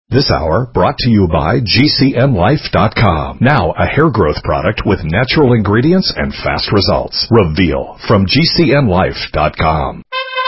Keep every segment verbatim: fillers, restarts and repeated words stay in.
This hour brought to you by G C N Life dot com. Now a hair growth product with natural ingredients and fast results. Reveal from G C N Life dot com.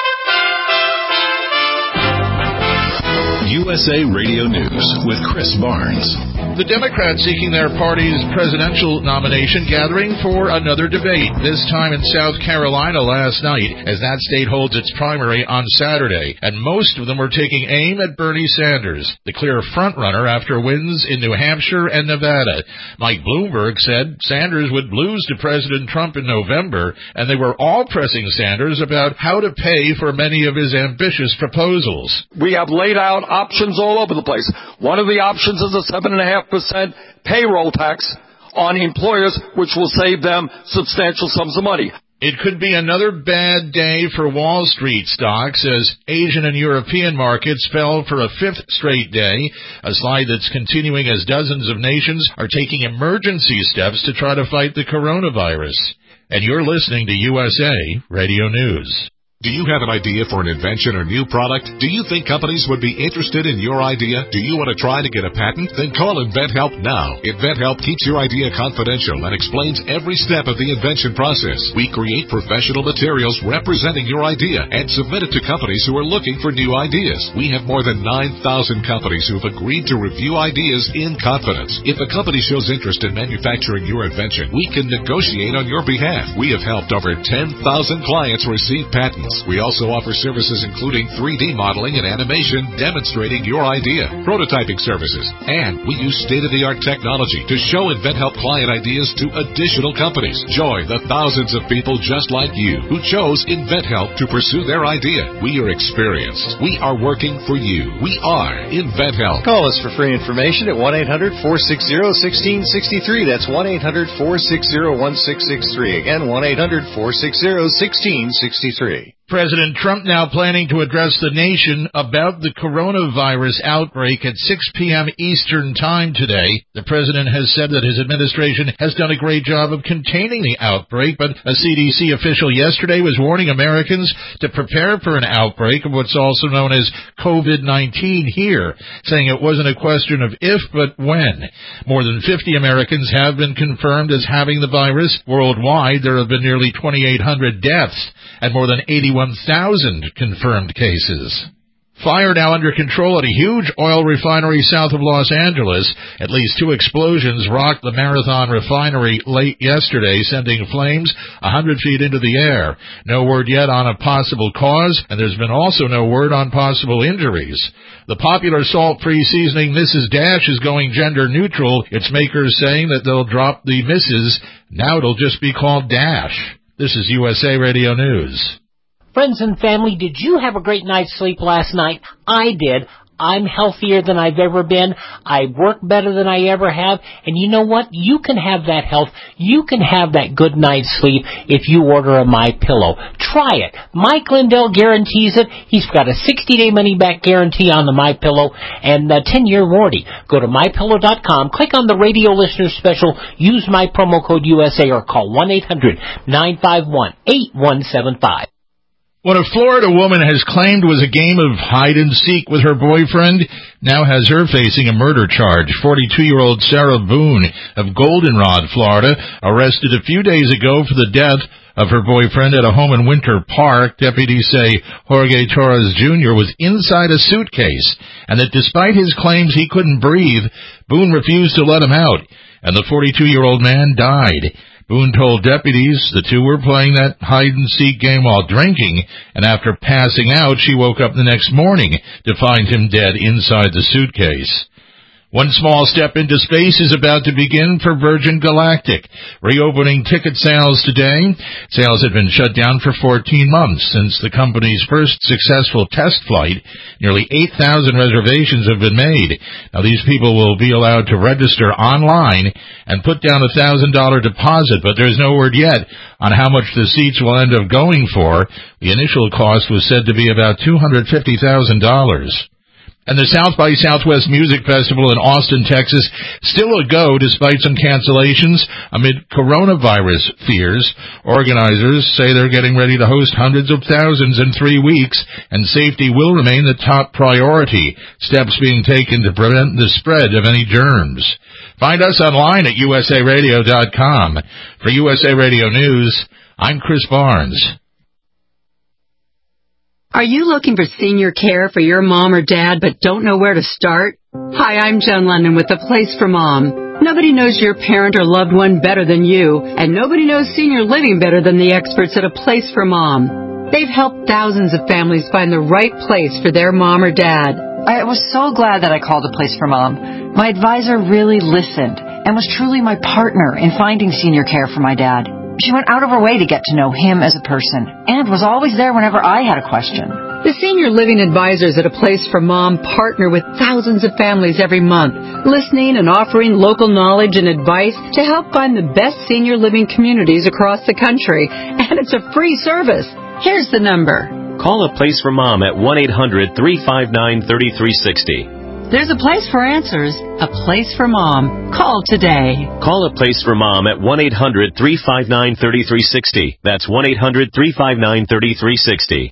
U S A Radio News with Chris Barnes. The Democrats seeking their party's presidential nomination gathering for another debate, this time in South Carolina last night, as that state holds its primary on Saturday, and most of them were taking aim at Bernie Sanders, the clear frontrunner after wins in New Hampshire and Nevada. Mike Bloomberg said Sanders would lose to President Trump in November, and they were all pressing Sanders about how to pay for many of his ambitious proposals. We have laid out options all over the place. One of the options is a seven point five percent payroll tax on employers, which will save them substantial sums of money. It could be another bad day for Wall Street stocks as Asian and European markets fell for a fifth straight day, a slide that's continuing as dozens of nations are taking emergency steps to try to fight the coronavirus. And you're listening to U S A Radio News. Do you have an idea for an invention or new product? Do you think companies would be interested in your idea? Do you want to try to get a patent? Then call InventHelp now. InventHelp keeps your idea confidential and explains every step of the invention process. We create professional materials representing your idea and submit it to companies who are looking for new ideas. We have more than nine thousand companies who have agreed to review ideas in confidence. If a company shows interest in manufacturing your invention, we can negotiate on your behalf. We have helped over ten thousand clients receive patents. We also offer services including three D modeling and animation demonstrating your idea, prototyping services, and we use state-of-the-art technology to show InventHelp client ideas to additional companies. Join the thousands of people just like you who chose InventHelp to pursue their idea. We are experienced. We are working for you. We are InventHelp. Call us for free information at one eight hundred four six zero one six six three. That's one eight hundred four six zero one six six three. Again, one eight hundred four six zero one six six three. President Trump now planning to address the nation about the coronavirus outbreak at six p.m. Eastern Time today. The president has said that his administration has done a great job of containing the outbreak, but a C D C official yesterday was warning Americans to prepare for an outbreak of what's also known as COVID nineteen here, saying it wasn't a question of if, but when. More than fifty Americans have been confirmed as having the virus. Worldwide, there have been nearly twenty-eight hundred deaths and more than eighty-one thousand confirmed cases. Fire now under control at a huge oil refinery south of Los Angeles. At least two explosions rocked the Marathon refinery late yesterday, sending flames one hundred feet into the air. No word yet on a possible cause, and there's been also no word on possible injuries. The popular salt-free seasoning Missus Dash is going gender neutral, its makers saying that they'll drop the Missus Now it'll just be called Dash. This is U S A Radio News. Friends and family, did you have a great night's sleep last night? I did. I'm healthier than I've ever been. I work better than I ever have. And you know what? You can have that health. You can have that good night's sleep if you order a MyPillow. Try it. Mike Lindell guarantees it. He's got a sixty-day money-back guarantee on the MyPillow and a ten-year warranty. Go to My Pillow dot com, click on the radio listener special, use my promo code U S A or call one eight hundred nine five one eight one seven five. What a Florida woman has claimed was a game of hide-and-seek with her boyfriend now has her facing a murder charge. forty-two-year-old Sarah Boone of Goldenrod, Florida, arrested a few days ago for the death of her boyfriend at a home in Winter Park. Deputies say Jorge Torres Junior was inside a suitcase, and that despite his claims he couldn't breathe, Boone refused to let him out, and the forty-two-year-old man died. Boone told deputies the two were playing that hide-and-seek game while drinking, and after passing out, she woke up the next morning to find him dead inside the suitcase. One small step into space is about to begin for Virgin Galactic, reopening ticket sales today. Sales had been shut down for fourteen months since the company's first successful test flight. Nearly eight thousand reservations have been made. Now, these people will be allowed to register online and put down a one thousand dollars deposit, but there's no word yet on how much the seats will end up going for. The initial cost was said to be about two hundred fifty thousand dollars. And the South by Southwest Music Festival in Austin, Texas, still a go despite some cancellations amid coronavirus fears. Organizers say they're getting ready to host hundreds of thousands in three weeks, and safety will remain the top priority, steps being taken to prevent the spread of any germs. Find us online at U S A radio dot com. For U S A Radio News, I'm Chris Barnes. Are you looking for senior care for your mom or dad but don't know where to start? Hi, I'm Joan London with The Place for Mom. Nobody knows your parent or loved one better than you, and nobody knows senior living better than the experts at A Place for Mom. They've helped thousands of families find the right place for their mom or dad. I was so glad that I called A Place for Mom. My advisor really listened and was truly my partner in finding senior care for my dad. She went out of her way to get to know him as a person and was always there whenever I had a question. The senior living advisors at A Place for Mom partner with thousands of families every month, listening and offering local knowledge and advice to help find the best senior living communities across the country. And it's a free service. Here's the number. Call A Place for Mom at one eight hundred, three five nine, three three six zero. There's a place for answers, A Place for Mom. Call today. Call A Place for Mom at one eight hundred, three five nine, three three six zero. That's one eight hundred, three five nine, three three six zero.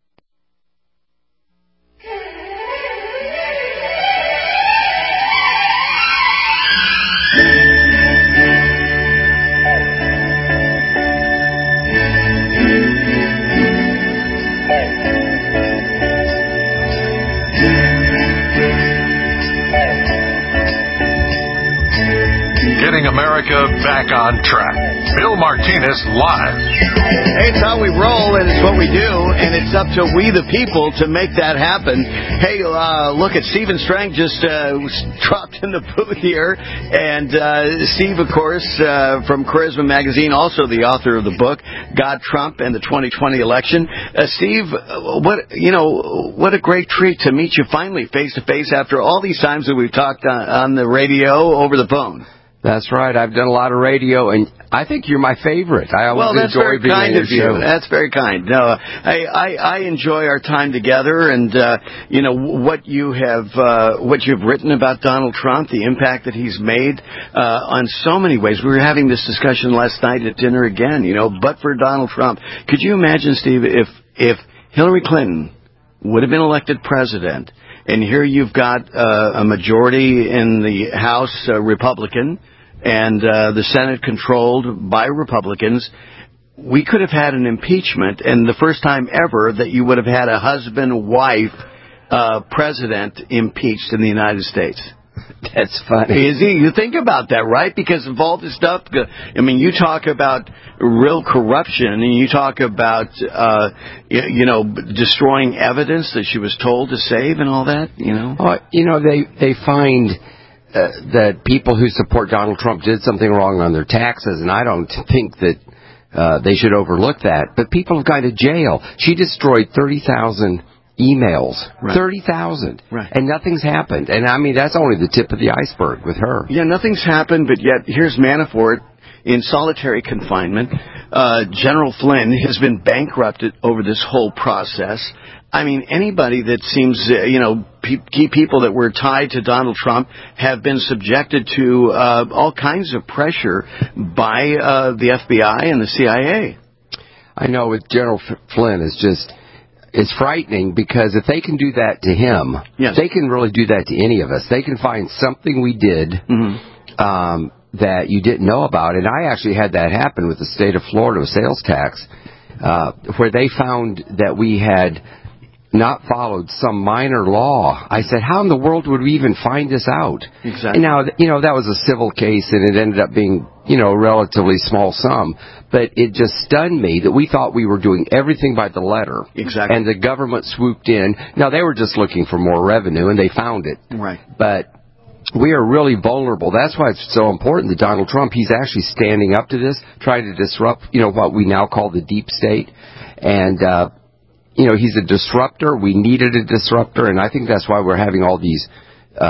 America back on track. Bill Martinez live. Hey, it's how we roll, and it's what we do, and it's up to we the people to make that happen. Hey, uh, look at Stephen Strang just uh, dropped in the booth here, and uh, Steve, of course, uh, from Charisma Magazine, also the author of the book God, Trump, and the twenty twenty election. Uh, Steve, what you know, what a great treat to meet you finally face to face after all these times that we've talked on, on the radio over the phone. That's right. I've done a lot of radio, and I think you're my favorite. I always well, that's enjoy very being kind on of your you. show. That's very kind. No, I, I, I enjoy our time together, and uh, you know what you have, uh, what you've written about Donald Trump, the impact that he's made uh, on so many ways. We were having this discussion last night at dinner again. You know, but for Donald Trump, could you imagine, Steve, if if Hillary Clinton would have been elected president, and here you've got uh, a majority in the House uh, Republican, and uh, the Senate controlled by Republicans, we could have had an impeachment, and the first time ever that you would have had a husband-wife uh, president impeached in the United States. That's funny. Is he? You think about that, right? Because of all this stuff, I mean, you talk about real corruption, and you talk about, uh, you, you know, destroying evidence that she was told to save and all that, you know? Oh, you know, they, they find uh, that people who support Donald Trump did something wrong on their taxes, and I don't think that uh, they should overlook that. But people have gone to jail. She destroyed thirty thousand emails, right. thirty thousand, right. And nothing's happened. And, I mean, that's only the tip of the iceberg with her. Yeah, nothing's happened, but yet here's Manafort in solitary confinement. Uh, General Flynn has been bankrupted over this whole process. I mean, anybody that seems, uh, you know, pe- key people that were tied to Donald Trump have been subjected to uh, all kinds of pressure by uh, the F B I and the C I A. I know with General F- Flynn, it's just... It's frightening because if they can do that to him, yes. they can really do that to any of us. They can find something we did mm-hmm. um, that you didn't know about. And I actually had that happen with the state of Florida with sales tax, uh, where they found that we had not followed some minor law. I said, how in the world would we even find this out? Exactly. And now, you know, that was a civil case, and it ended up being, you know, a relatively small sum. But it just stunned me that we thought we were doing everything by the letter. Exactly. And the government swooped in. Now, they were just looking for more revenue, and they found it. Right. But we are really vulnerable. That's why it's so important that Donald Trump, he's actually standing up to this, trying to disrupt, you know, what we now call the deep state. And, uh, you know, he's a disruptor. We needed a disruptor, and I think that's why we're having all these uh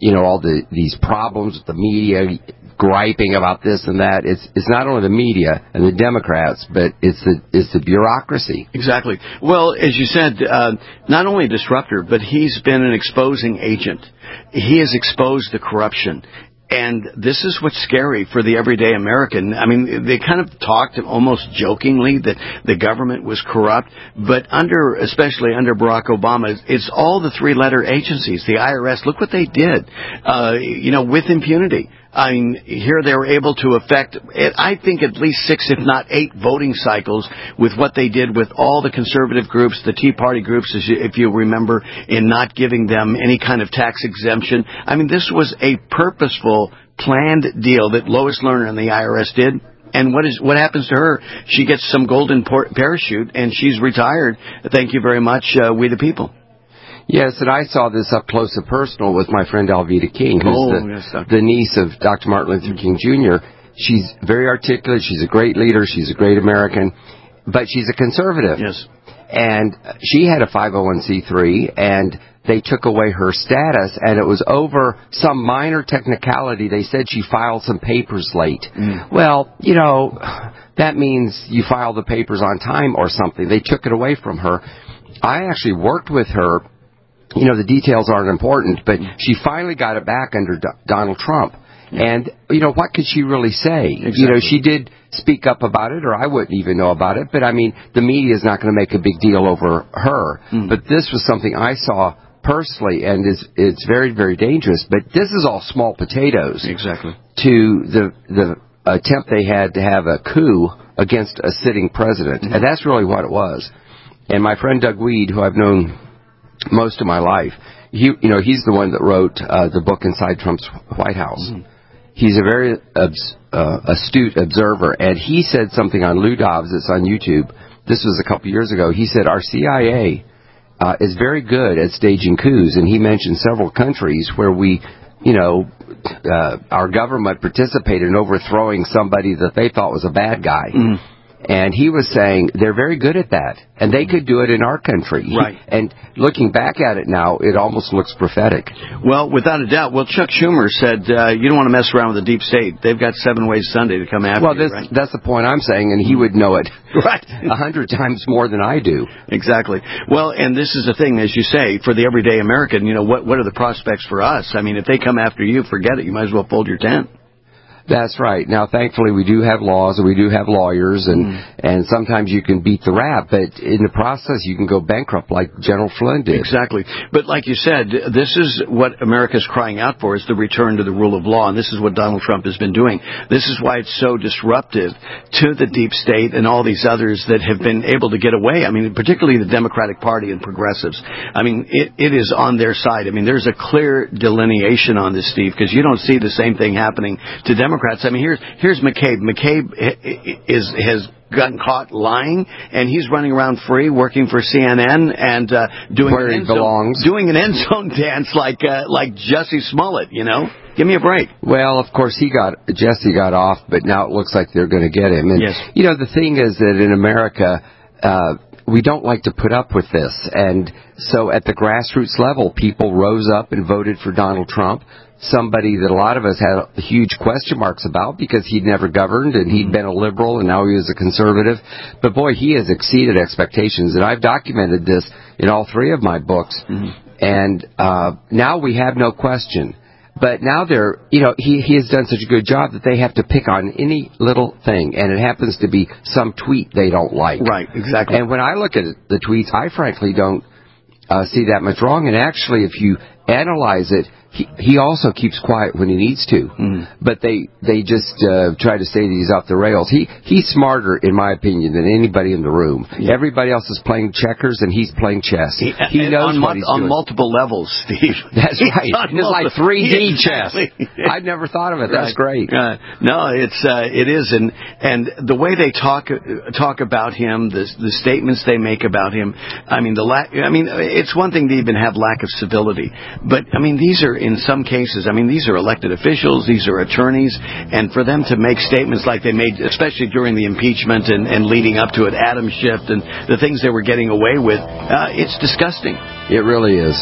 you know, all the these problems with the media griping about this and that. It's it's not only the media and the Democrats, but it's the it's the bureaucracy. Exactly. Well, as you said, uh, not only a disruptor, but he's been an exposing agent. He has exposed the corruption. And this is what's scary for the everyday American. I mean, they kind of talked almost jokingly that the government was corrupt, but under, especially under Barack Obama, it's all the three-letter agencies, the I R S. Look what they did, uh, you know, with impunity. I mean, here they were able to affect, I think, at least six, if not eight, voting cycles with what they did with all the conservative groups, the Tea Party groups, if you remember, in not giving them any kind of tax exemption. I mean, this was a purposeful, planned deal that Lois Lerner and the I R S did. And what is what happens to her? She gets some golden parachute, and she's retired. Thank you very much, uh, we the people. Yes, and I saw this up close and personal with my friend Alveda King, who's oh, the, yes, the niece of Doctor Martin Luther King Junior She's very articulate. She's a great leader. She's a great American. But she's a conservative. Yes. And she had a five oh one c three, and they took away her status, and it was over some minor technicality. They said she filed some papers late. Mm. Well, you know, that means you file the papers on time or something. They took it away from her. I actually worked with her. You know, the details aren't important, but she finally got it back under Do- Donald Trump. Yeah. And, you know, what could she really say? Exactly. You know, she did speak up about it, or I wouldn't even know about it. But, I mean, the media is not going to make a big deal over her. Mm. But this was something I saw personally, and is it's very, very dangerous. But this is all small potatoes. Exactly. To the the attempt they had to have a coup against a sitting president. Mm-hmm. And that's really what it was. And my friend Doug Weed, who I've known most of my life, he, you know, he's the one that wrote uh, the book Inside Trump's White House. Mm-hmm. He's a very obs- uh, astute observer, and he said something on Lou Dobbs. It's on YouTube. This was a couple years ago. He said our C I A uh, is very good at staging coups, and he mentioned several countries where we, you know, uh, our government participated in overthrowing somebody that they thought was a bad guy. Mm-hmm. And he was saying they're very good at that, and they could do it in our country. Right. And looking back at it now, it almost looks prophetic. Well, without a doubt. Well, Chuck Schumer said uh, you don't want to mess around with the deep state. They've got seven ways Sunday to come after well, you, this, right? that's the point I'm saying, and he would know it right a hundred times more than I do. Exactly. Well, and this is the thing, as you say, for the everyday American, you know, what what are the prospects for us? I mean, if they come after you, forget it. You might as well fold your tent. That's right. Now, thankfully, we do have laws and we do have lawyers, and mm. and sometimes you can beat the rap, but in the process, you can go bankrupt like General Flynn did. Exactly. But like you said, this is what America's crying out for, is the return to the rule of law, and this is what Donald Trump has been doing. This is why it's so disruptive to the deep state and all these others that have been able to get away. I mean, particularly the Democratic Party and progressives. I mean, it, it is on their side. I mean, there's a clear delineation on this, Steve, because you don't see the same thing happening to Democrats. Democrats. I mean, here's here's McCabe. McCabe is has gotten caught lying, and he's running around free, working for C N N and uh, doing where an he end zone, belongs, doing an end zone dance like uh, like Jussie Smollett. You know, give me a break. Well, of course he got Jesse got off, but now it looks like they're going to get him. And yes. You know, the thing is that in America, uh, we don't like to put up with this, and so at the grassroots level, people rose up and voted for Donald Trump. Somebody that a lot of us had huge question marks about because he'd never governed and he'd been a liberal and now he was a conservative. But boy, he has exceeded expectations, and I've documented this in all three of my books. Mm-hmm. And uh, now we have no question. But now they're, you know, he, he has done such a good job that they have to pick on any little thing, and it happens to be some tweet they don't like. Right, exactly. And when I look at the tweets, I frankly don't uh, see that much wrong. And actually, if you analyze it, He, he also keeps quiet when he needs to, mm. but they they just uh, try to say that he's off the rails. He he's smarter, in my opinion, than anybody in the room. Yeah. Everybody else is playing checkers, and he's playing chess. He, he knows on, what he's on doing. multiple levels, Steve. That's right. It's like three D exactly. chess. I'd never thought of it. That's right. great. Uh, no, it's uh, it is, and and the way they talk talk about him, the the statements they make about him. I mean, the la- I mean, it's one thing to even have lack of civility, but I mean, these are in some cases. I mean, these are elected officials, these are attorneys, and for them to make statements like they made, especially during the impeachment and, and leading up to it, Adam Schiff and the things they were getting away with, uh, it's disgusting. It really is.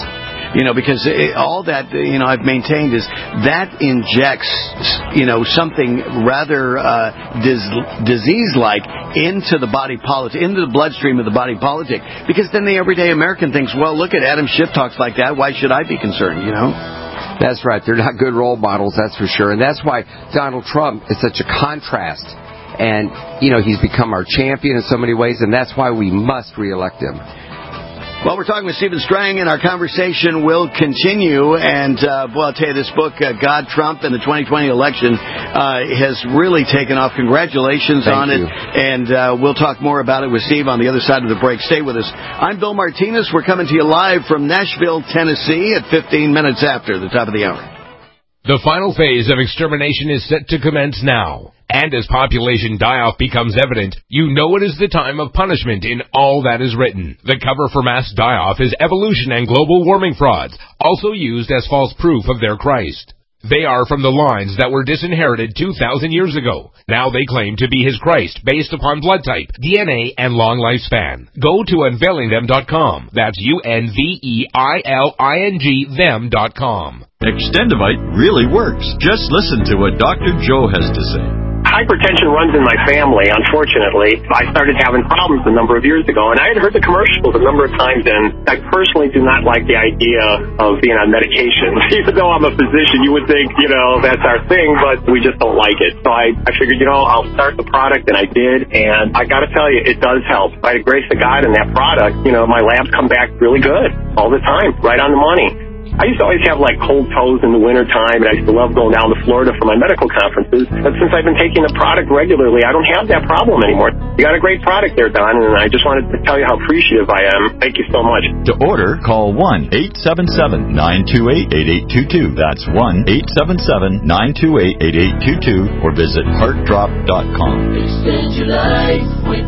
You know, because it, all that, you know, I've maintained is that injects, you know, something rather uh, dis- disease-like into the body politic, into the bloodstream of the body politic. Because then the everyday American thinks, well, look at Adam Schiff talks like that. Why should I be concerned, you know? That's right. They're not good role models, that's for sure. And that's why Donald Trump is such a contrast. And, you know, he's become our champion in so many ways, and that's why we must reelect him. Well, we're talking with Stephen Strang, and our conversation will continue. And, uh, well, I'll tell you, this book, uh, God, Trump, and the twenty twenty election, uh, has really taken off. Congratulations Thank on you. it. And uh, we'll talk more about it with Steve on the other side of the break. Stay with us. I'm Bill Martinez. We're coming to you live from Nashville, Tennessee at fifteen minutes after the top of the hour. The final phase of extermination is set to commence now. And as population die-off becomes evident, you know it is the time of punishment in all that is written. The cover for mass die-off is evolution and global warming frauds, also used as false proof of their Christ. They are from the lines that were disinherited two thousand years ago. Now they claim to be his Christ based upon blood type, D N A, and long lifespan. Go to unveiling them dot com. That's U N V E I L I N G them dot com. Extendivite really works. Just listen to what Doctor Joe has to say. Hypertension runs in my family, unfortunately. I started having problems a number of years ago, and I had heard the commercials a number of times, and I personally do not like the idea of being on medication. Even though I'm a physician, you would think, you know, that's our thing, but we just don't like it. So I, I figured, you know, I'll start the product, and I did, and I got to tell you, it does help. By the grace of God and that product, you know, my labs come back really good all the time, right on the money. I used to always have, like, cold toes in the wintertime, and I used to love going down to Florida for my medical conferences. But since I've been taking the product regularly, I don't have that problem anymore. You got a great product there, Don, and I just wanted to tell you how appreciative I am. Thank you so much. To order, call one eight seven seven, nine two eight, eight eight two two. That's one eight seven seven, nine two eight, eight eight two two, or visit heart drop dot com. Extend your life with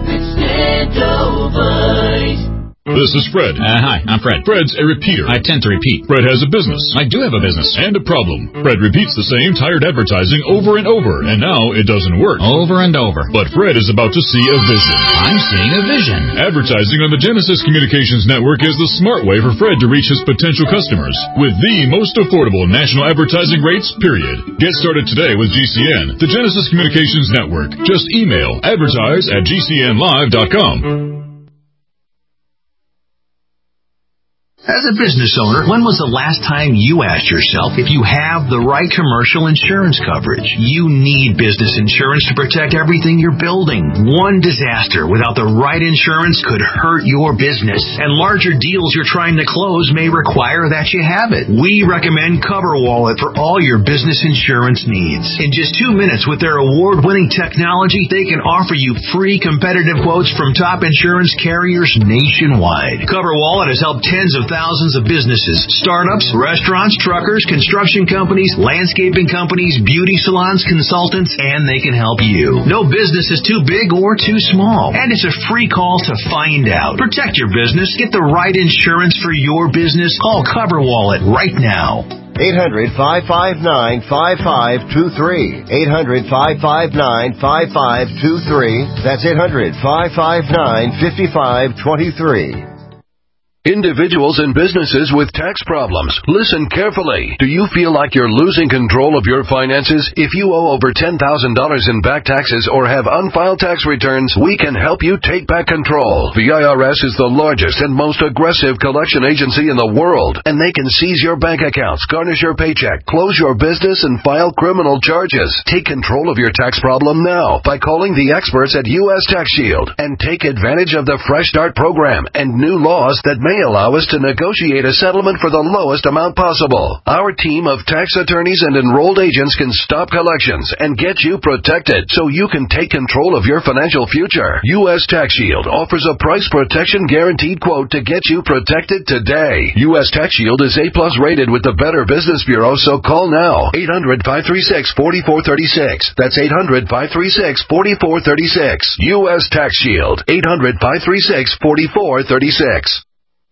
Extendovite. This is Fred. Uh, hi, I'm Fred. Fred's a repeater. I tend to repeat. Fred has a business. I do have a business. And a problem. Fred repeats the same tired advertising over and over, and now it doesn't work. Over and over. But Fred is about to see a vision. I'm seeing a vision. Advertising on the Genesis Communications Network is the smart way for Fred to reach his potential customers with the most affordable national advertising rates, period. Get started today with G C N, the Genesis Communications Network. Just email advertise at G C N live dot com. As a business owner, when was the last time you asked yourself if you have the right commercial insurance coverage? You need business insurance to protect everything you're building. One disaster without the right insurance could hurt your business, and larger deals you're trying to close may require that you have it. We recommend CoverWallet for all your business insurance needs. In just two minutes with their award-winning technology, they can offer you free competitive quotes from top insurance carriers nationwide. CoverWallet has helped tens of thousands of businesses, startups, restaurants, truckers, construction companies, landscaping companies, beauty salons, consultants, and they can help you. No business is too big or too small, and it's a free call to find out. Protect your business. Get the right insurance for your business. Call CoverWallet right now. eight hundred, five five nine, five five two three. eight hundred, five five nine, five five two three. That's eight hundred, five five nine, five five two three. Individuals and businesses with tax problems, listen carefully. Do you feel like you're losing control of your finances? If you owe over ten thousand dollars in back taxes or have unfiled tax returns, we can help you take back control. The I R S is the largest and most aggressive collection agency in the world, and they can seize your bank accounts, garnish your paycheck, close your business, and file criminal charges. Take control of your tax problem now by calling the experts at U S Tax Shield and take advantage of the Fresh Start program and new laws that may may allow us to negotiate a settlement for the lowest amount possible. Our team of tax attorneys and enrolled agents can stop collections and get you protected so you can take control of your financial future. U S Tax Shield offers a price protection guaranteed quote to get you protected today. U S Tax Shield is A plus rated with the Better Business Bureau, so call now. eight hundred, five three six, four four three six. That's eight hundred, five three six, four four three six. U S Tax Shield. eight hundred, five three six, four four three six.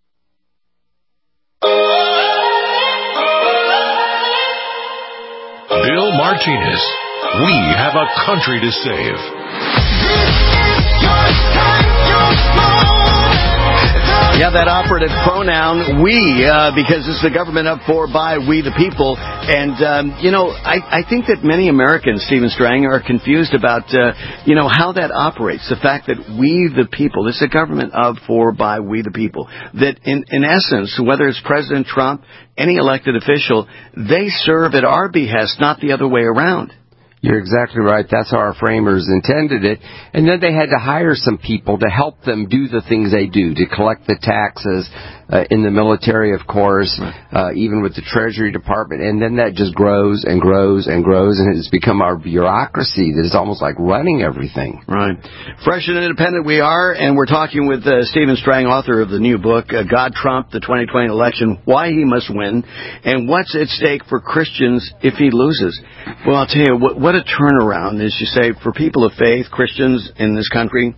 Bill Martinez. We have a country to save. This is your time, your song. The Yeah, that operative pronoun, we, uh, because it's the government of, for, by, we the people. And, um, you know, I, I think that many Americans, Stephen Strang, are confused about, uh, you know, how that operates. The fact that we the people, this is a government of, for, by, we the people. That in, in essence, whether it's President Trump, any elected official, they serve at our behest, not the other way around. You're exactly right. That's how our framers intended it. And then they had to hire some people to help them do the things they do, to collect the taxes uh, in the military, of course, uh, even with the Treasury Department. And then that just grows and grows and grows, and it's become our bureaucracy that is almost like running everything. Right. Fresh and independent we are, and we're talking with uh, Stephen Strang, author of the new book, uh, God Trump, the twenty twenty election, Why He Must Win, and What's at Stake for Christians if He Loses. Well, I'll tell you, what, what a turnaround, as you say, for people of faith, Christians in this country,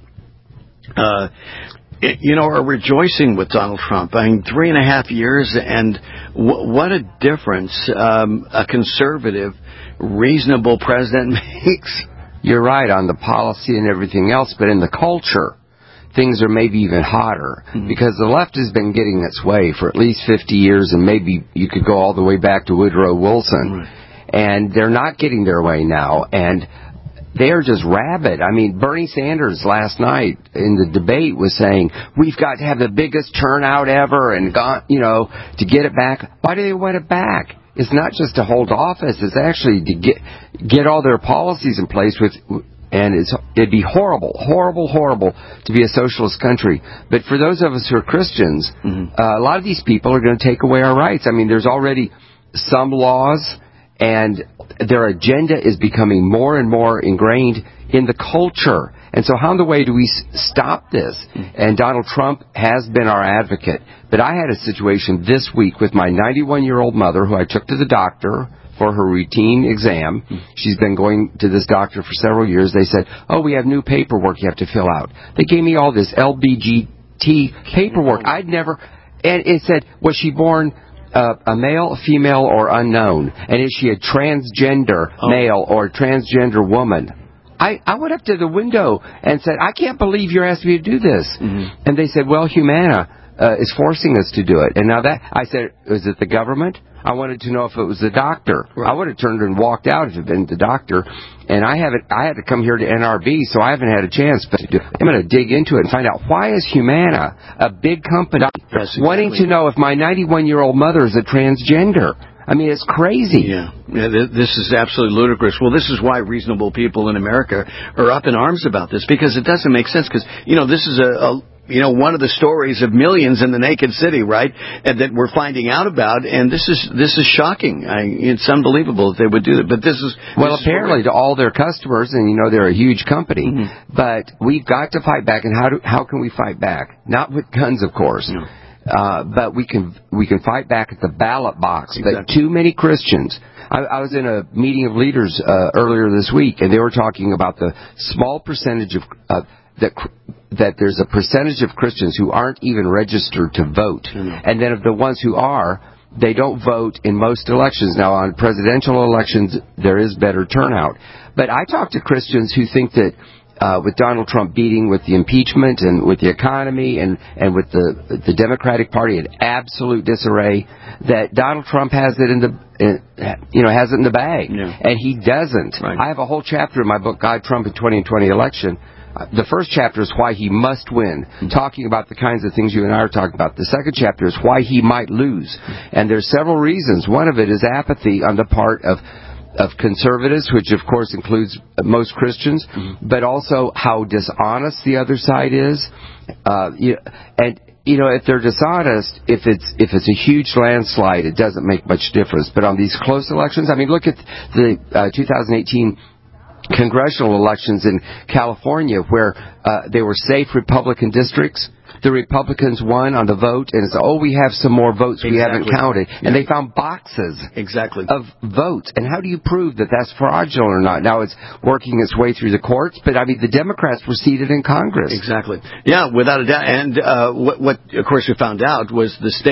uh, it, you know, are rejoicing with Donald Trump. I mean, three and a half years, and w- what a difference um, a conservative, reasonable president makes. You're right on the policy and everything else, but in the culture, things are maybe even hotter, mm-hmm. because the left has been getting its way for at least fifty years, and maybe you could go all the way back to Woodrow Wilson. Right. And they're not getting their way now, and they're just rabid. I mean, Bernie Sanders last night in the debate was saying, we've got to have the biggest turnout ever, and, got, you know, to get it back. Why do they want it back? It's not just to hold office. It's actually to get get all their policies in place with, and it's, it'd be horrible, horrible, horrible to be a socialist country. But for those of us who are Christians, mm-hmm. uh, a lot of these people are going to take away our rights. I mean, there's already some laws, and their agenda is becoming more and more ingrained in the culture. And so how in the way do we stop this? And Donald Trump has been our advocate. But I had a situation this week with my ninety-one-year-old mother, who I took to the doctor for her routine exam. She's been going to this doctor for several years. They said, oh, we have new paperwork you have to fill out. They gave me all this L B G T paperwork. I'd never... And it said, was she born... Uh, a male, a female, or unknown? And is she a transgender oh. male or a transgender woman? I, I went up to the window and said, I can't believe you're asking me to do this. Mm-hmm. And they said, well, Humana uh, is forcing us to do it. And now that, I said, is it the government? I wanted to know if it was the doctor. Right. I would have turned and walked out if it had been the doctor. And I haven't. I had to come here to N R B, so I haven't had a chance. But I'm going to dig into it and find out, why is Humana, a big company, yes, exactly. wanting to know if my ninety-one-year-old mother is a transgender? I mean, it's crazy. Yeah. yeah, this is absolutely ludicrous. Well, this is why reasonable people in America are up in arms about this, because it doesn't make sense. Because, you know, this is a... a You know, one of the stories of millions in the Naked City, right, and that we're finding out about, and this is this is shocking. I, it's unbelievable that they would do that. But this is well, this apparently is to all their customers, and you know they're a huge company. Mm-hmm. But we've got to fight back, and how do how can we fight back? Not with guns, of course, no. uh, but we can we can fight back at the ballot box. Exactly. But too many Christians. I, I was in a meeting of leaders uh, earlier this week, and they were talking about the small percentage of uh, that. that there's a percentage of Christians who aren't even registered to vote. Mm-hmm. And then of the ones who are, they don't vote in most elections. Now, on presidential elections, there is better turnout. But I talk to Christians who think that uh, with Donald Trump beating with the impeachment and with the economy and, and with the the Democratic Party in absolute disarray, that Donald Trump has it in the in, you know has it in the bag, yeah. and he doesn't. Right. I have a whole chapter in my book, God, Trump, and twenty twenty election. Uh, the first chapter is why he must win, mm-hmm. talking about the kinds of things you and I are talking about. The second chapter is why he might lose. And there's several reasons. One of it is apathy on the part of of conservatives, which of course includes most Christians, mm-hmm. but also how dishonest the other side is. Uh, you, and you know, if they're dishonest, if it's if it's a huge landslide, it doesn't make much difference. But on these close elections, I mean, look at the uh, two thousand eighteen congressional elections in California, where uh, they were safe Republican districts. The Republicans won on the vote, and it's, oh, we have some more votes exactly. we haven't counted. Yeah. And they found boxes exactly. of votes. And how do you prove that that's fraudulent or not? Now it's working its way through the courts, but, I mean, the Democrats were seated in Congress. Exactly. Yeah, without a doubt. And uh, what, what, of course, we found out was the state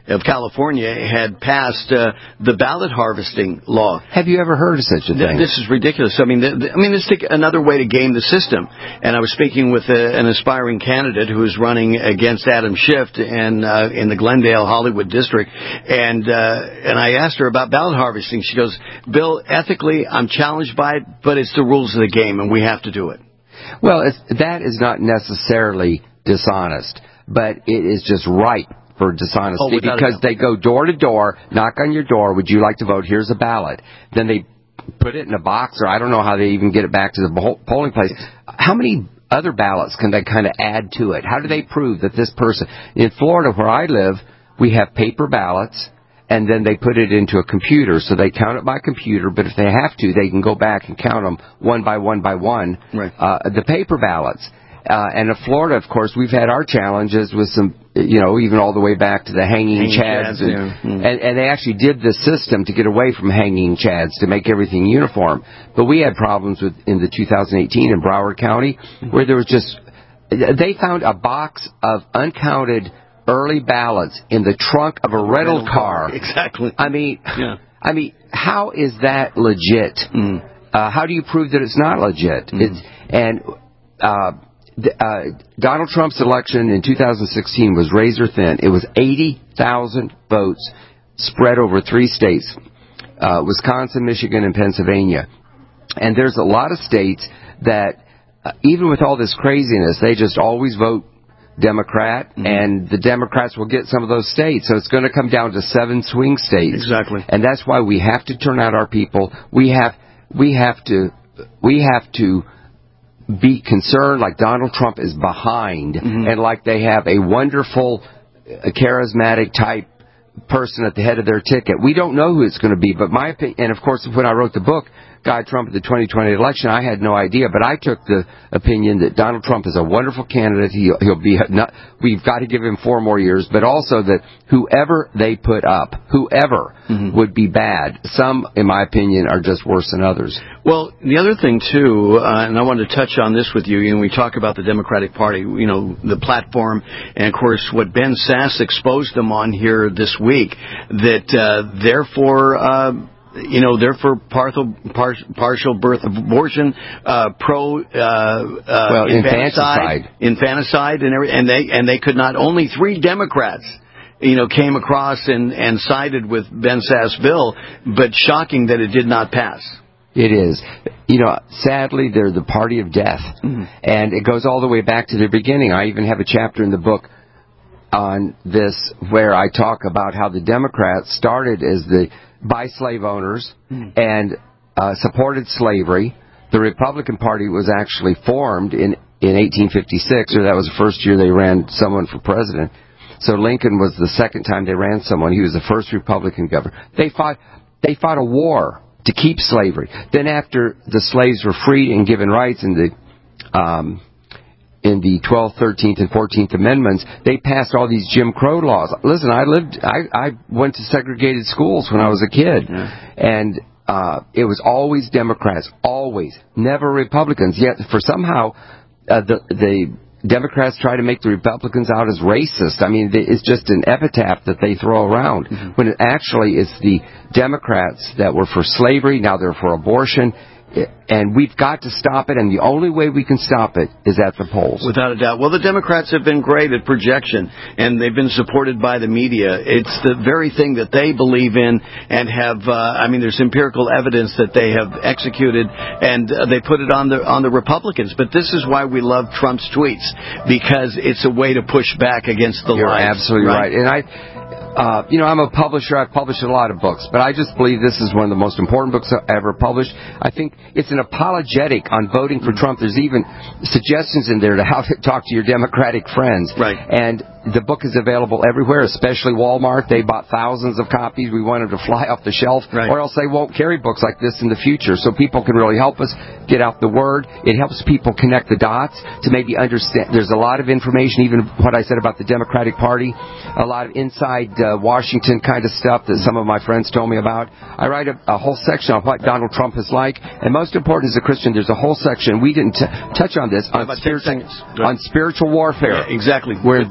of California had passed uh, the ballot harvesting law. Have you ever heard of such a thing? This is ridiculous. I mean, th- th- I mean, let's take another way to game the system. And I was speaking with a, an aspiring candidate who is running against Adam Schiff in uh, in the Glendale Hollywood district, and uh, and I asked her about ballot harvesting. She goes, "Bill, ethically, I'm challenged by it, but it's the rules of the game, and we have to do it." Well, it's, that is not necessarily dishonest, but it is just ripe for dishonesty oh, because they go door to door, knock on your door, would you like to vote? Here's a ballot. Then they put it in a box, or I don't know how they even get it back to the polling place. How many other ballots can they kind of add to it? How do they prove that this person... In Florida, where I live, we have paper ballots, and then they put it into a computer, so they count it by computer, but if they have to, they can go back and count them one by one by one, right. uh, the paper ballots. Uh, and in Florida, of course, we've had our challenges with some, you know, even all the way back to the hanging, hanging chads. chads and, yeah. mm. and, and they actually did the system to get away from hanging chads to make everything uniform. But we had problems with in the two thousand eighteen in Broward County where there was just, they found a box of uncounted early ballots in the trunk of a rental, rental car. car. Exactly. I mean, yeah. I mean, how is that legit? Mm. Uh, how do you prove that it's not legit? Mm. It's, and, uh, Uh, Donald Trump's election in two thousand sixteen was razor thin. It was eighty thousand votes spread over three states, uh, Wisconsin, Michigan, and Pennsylvania. And there's a lot of states that, uh, even with all this craziness, they just always vote Democrat, mm-hmm. and the Democrats will get some of those states. So it's going to come down to seven swing states. Exactly. And that's why we have to turn out our people. We have, we have to, we have to be concerned like Donald Trump is behind, mm-hmm. and like they have a wonderful, uh, charismatic type person at the head of their ticket. We don't know who it's going to be, but my opinion, and of course when I wrote the book, Guide Trump at the twenty twenty election, I had no idea, but I took the opinion that Donald Trump is a wonderful candidate. He, he'll be, not, we've got to give him four more years, but also that whoever they put up, whoever mm-hmm. would be bad. Some, in my opinion, are just worse than others. Well, the other thing, too, uh, and I wanted to touch on this with you, you know, we talk about the Democratic Party, you know, the platform, and, of course, what Ben Sasse exposed them on here this week, that uh, therefore... Uh, You know, they're for partial, par, partial birth abortion, uh, pro uh, uh, well, infanticide, infanticide, infanticide, and every, and they and they could not. Only three Democrats, you know, came across and, and sided with Ben Sasse bill, but shocking that it did not pass. It is. You know, sadly, they're the party of death, mm-hmm. and it goes all the way back to the beginning. I even have a chapter in the book on this where I talk about how the Democrats started as the by slave owners mm. and uh, supported slavery. The Republican Party was actually formed in, in eighteen fifty-six, or that was the first year they ran someone for president. So Lincoln was the second time they ran someone. He was the first Republican governor. They fought, they fought a war to keep slavery. Then after the slaves were freed and given rights in the um, in the twelfth, thirteenth, and fourteenth Amendments, they passed all these Jim Crow laws. Listen, I lived, I, I went to segregated schools when I was a kid, yeah. and uh, it was always Democrats, always, never Republicans. Yet, for somehow, uh, the the Democrats try to make the Republicans out as racist. I mean, it's just an epitaph that they throw around, mm-hmm. when it actually it's the Democrats that were for slavery, now they're for abortion. And we've got to stop it, and the only way we can stop it is at the polls. Without a doubt. Well, the Democrats have been great at projection, and they've been supported by the media. It's the very thing that they believe in and have, uh, I mean, there's empirical evidence that they have executed, and uh, they put it on the on the Republicans. But this is why we love Trump's tweets, because it's a way to push back against the You're lies. You're absolutely right. right. And I... Uh, you know, I'm a publisher. I've published a lot of books, but I just believe this is one of the most important books I've ever published. I think it's an apologetic on voting for Trump. There's even suggestions in there to how to talk to your Democratic friends. Right. And the book is available everywhere, especially Walmart. They bought thousands of copies. We want them to fly off the shelf, right. or else they won't carry books like this in the future. So people can really help us get out the word. It helps people connect the dots to maybe understand. There's a lot of information, even what I said about the Democratic Party, a lot of inside Uh, Washington kind of stuff that some of my friends told me about. I write a, a whole section on what Donald Trump is like, and most important as a Christian, there's a whole section, we didn't t- touch on this, on spiritual, on spiritual warfare. Yeah, exactly. We're involved in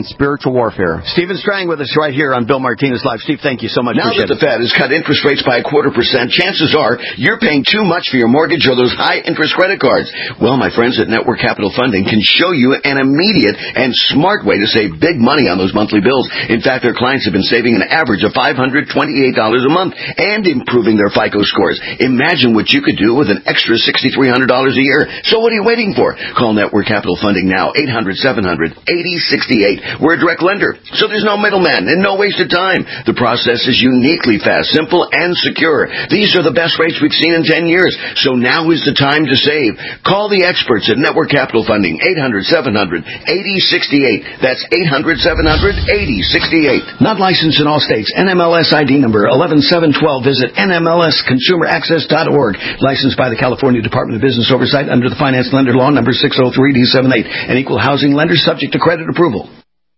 spiritual warfare. Stephen Strang with us right here on Bill Martinez Live. Steve, thank you so much. Now that the Fed has cut interest rates by a quarter percent, chances are you're paying too much for your mortgage or those high-interest credit cards. Well, my friends at Network Capital Funding can show you an immediate and smart way to save big money on those monthly bills. In fact, their clients have been saving an average of five hundred twenty-eight dollars a month and improving their FICO scores. Imagine what you could do with an extra six thousand three hundred dollars a year. So what are you waiting for? Call Network Capital Funding now, eight hundred, seven hundred, eighty sixty-eight. We're a direct lender, so there's no middleman and no wasted time. The process is uniquely fast, simple, and secure. These are the best rates we've seen in ten years, so now is the time to save. Call the experts at Network Capital Funding, eight hundred, seven hundred, eighty sixty-eight. That's eight hundred, seven hundred, eighty sixty-eight. Not licensed in all states. N M L S I D number eleven seven twelve. Visit N M L S consumer access dot org. Licensed by the California Department of Business Oversight under the Finance Lender Law number six oh three D seventy-eight. An equal housing lender subject to credit approval.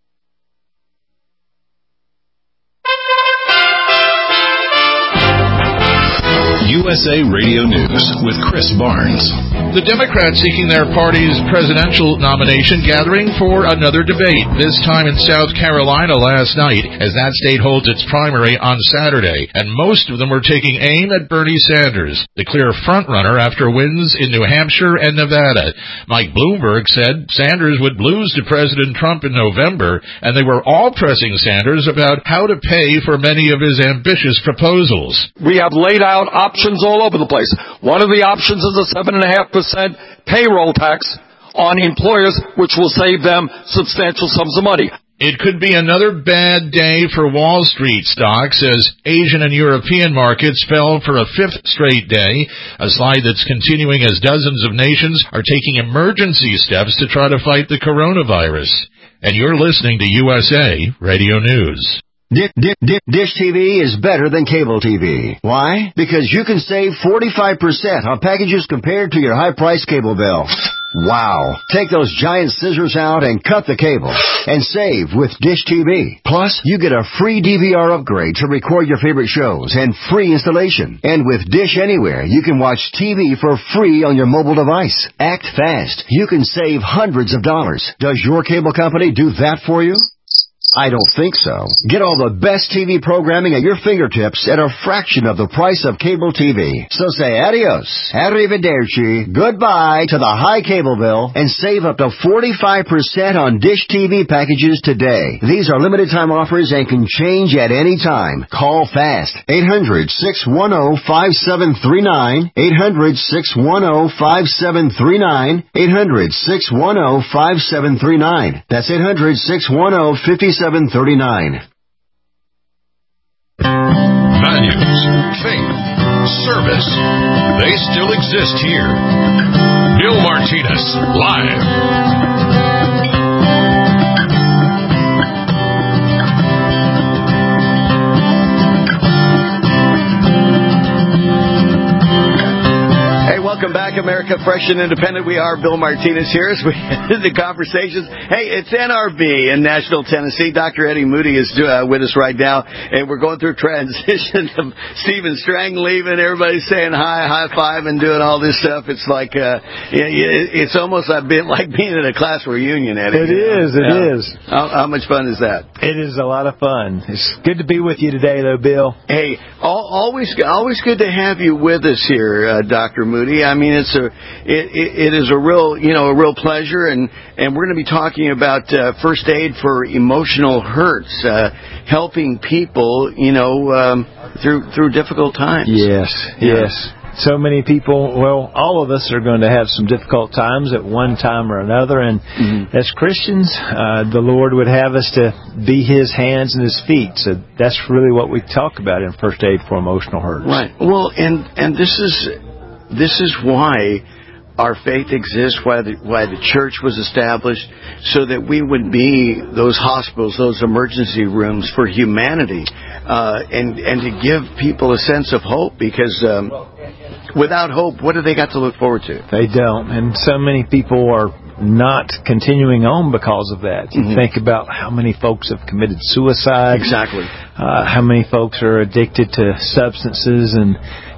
U S A Radio News with Chris Barnes. The Democrats seeking their party's presidential nomination gathering for another debate, this time in South Carolina last night, as that state holds its primary on Saturday, and most of them were taking aim at Bernie Sanders, the clear frontrunner after wins in New Hampshire and Nevada. Mike Bloomberg said Sanders would lose to President Trump in November, and they were all pressing Sanders about how to pay for many of his ambitious proposals. We have laid out options all over the place. One of the options is a seven point five percent payroll tax on employers, which will save them substantial sums of money. It could be another bad day for Wall Street stocks as Asian and European markets fell for a fifth straight day, a slide that's continuing as dozens of nations are taking emergency steps to try to fight the coronavirus. And you're listening to U S A Radio News. Dish, Dish, Dish T V is better than cable T V. Why? Because you can save forty-five percent on packages compared to your high-priced cable bill. Wow. Take those giant scissors out and cut the cable and save with Dish T V. Plus, you get a free D V R upgrade to record your favorite shows and free installation. And with Dish Anywhere, you can watch T V for free on your mobile device. Act fast. You can save hundreds of dollars. Does your cable company do that for you? I don't think so. Get all the best T V programming at your fingertips at a fraction of the price of cable T V. So say adios, arrivederci, goodbye to the high cable bill and save up to forty-five percent on Dish T V packages today. These are limited time offers and can change at any time. Call fast. eight hundred, six one zero, five seven three nine. eight hundred, six one zero, five seven three nine. eight hundred, six one zero, five seven three nine. That's eight hundred, six one zero, five seven three nine. Values, faith, service, they still exist here. Bill Martinez, live. Welcome back, America, fresh and independent. We are Bill Martinez here as we end the conversations. Hey, it's N R B in Nashville, Tennessee. Doctor Eddie Moody is uh, with us right now, and we're going through transition of Stephen Strang leaving, everybody saying hi, high five, and doing all this stuff. It's like uh, it's almost a bit like being at a class reunion, Eddie. It is. It yeah. is. How, how much fun is that? It is a lot of fun. It's good to be with you today, though, Bill. Hey, always always good to have you with us here, uh, Doctor Moody. I mean, it's a it, it, it is a real you know a real pleasure, and, and we're going to be talking about uh, first aid for emotional hurts, uh, helping people you know um, through through difficult times. Yes, yeah. yes. So many people, well, all of us are going to have some difficult times at one time or another, and mm-hmm. as Christians, uh, the Lord would have us to be His hands and His feet. So that's really what we talk about in first aid for emotional hurts. Right. Well, and and this is. This is why our faith exists, why the, why the church was established, so that we would be those hospitals, those emergency rooms for humanity, uh, and, and to give people a sense of hope, because um, without hope, what do they got to look forward to? They don't, and so many people are not continuing on because of that. You mm-hmm. think about how many folks have committed suicide. Exactly. Uh, how many folks are addicted to substances, and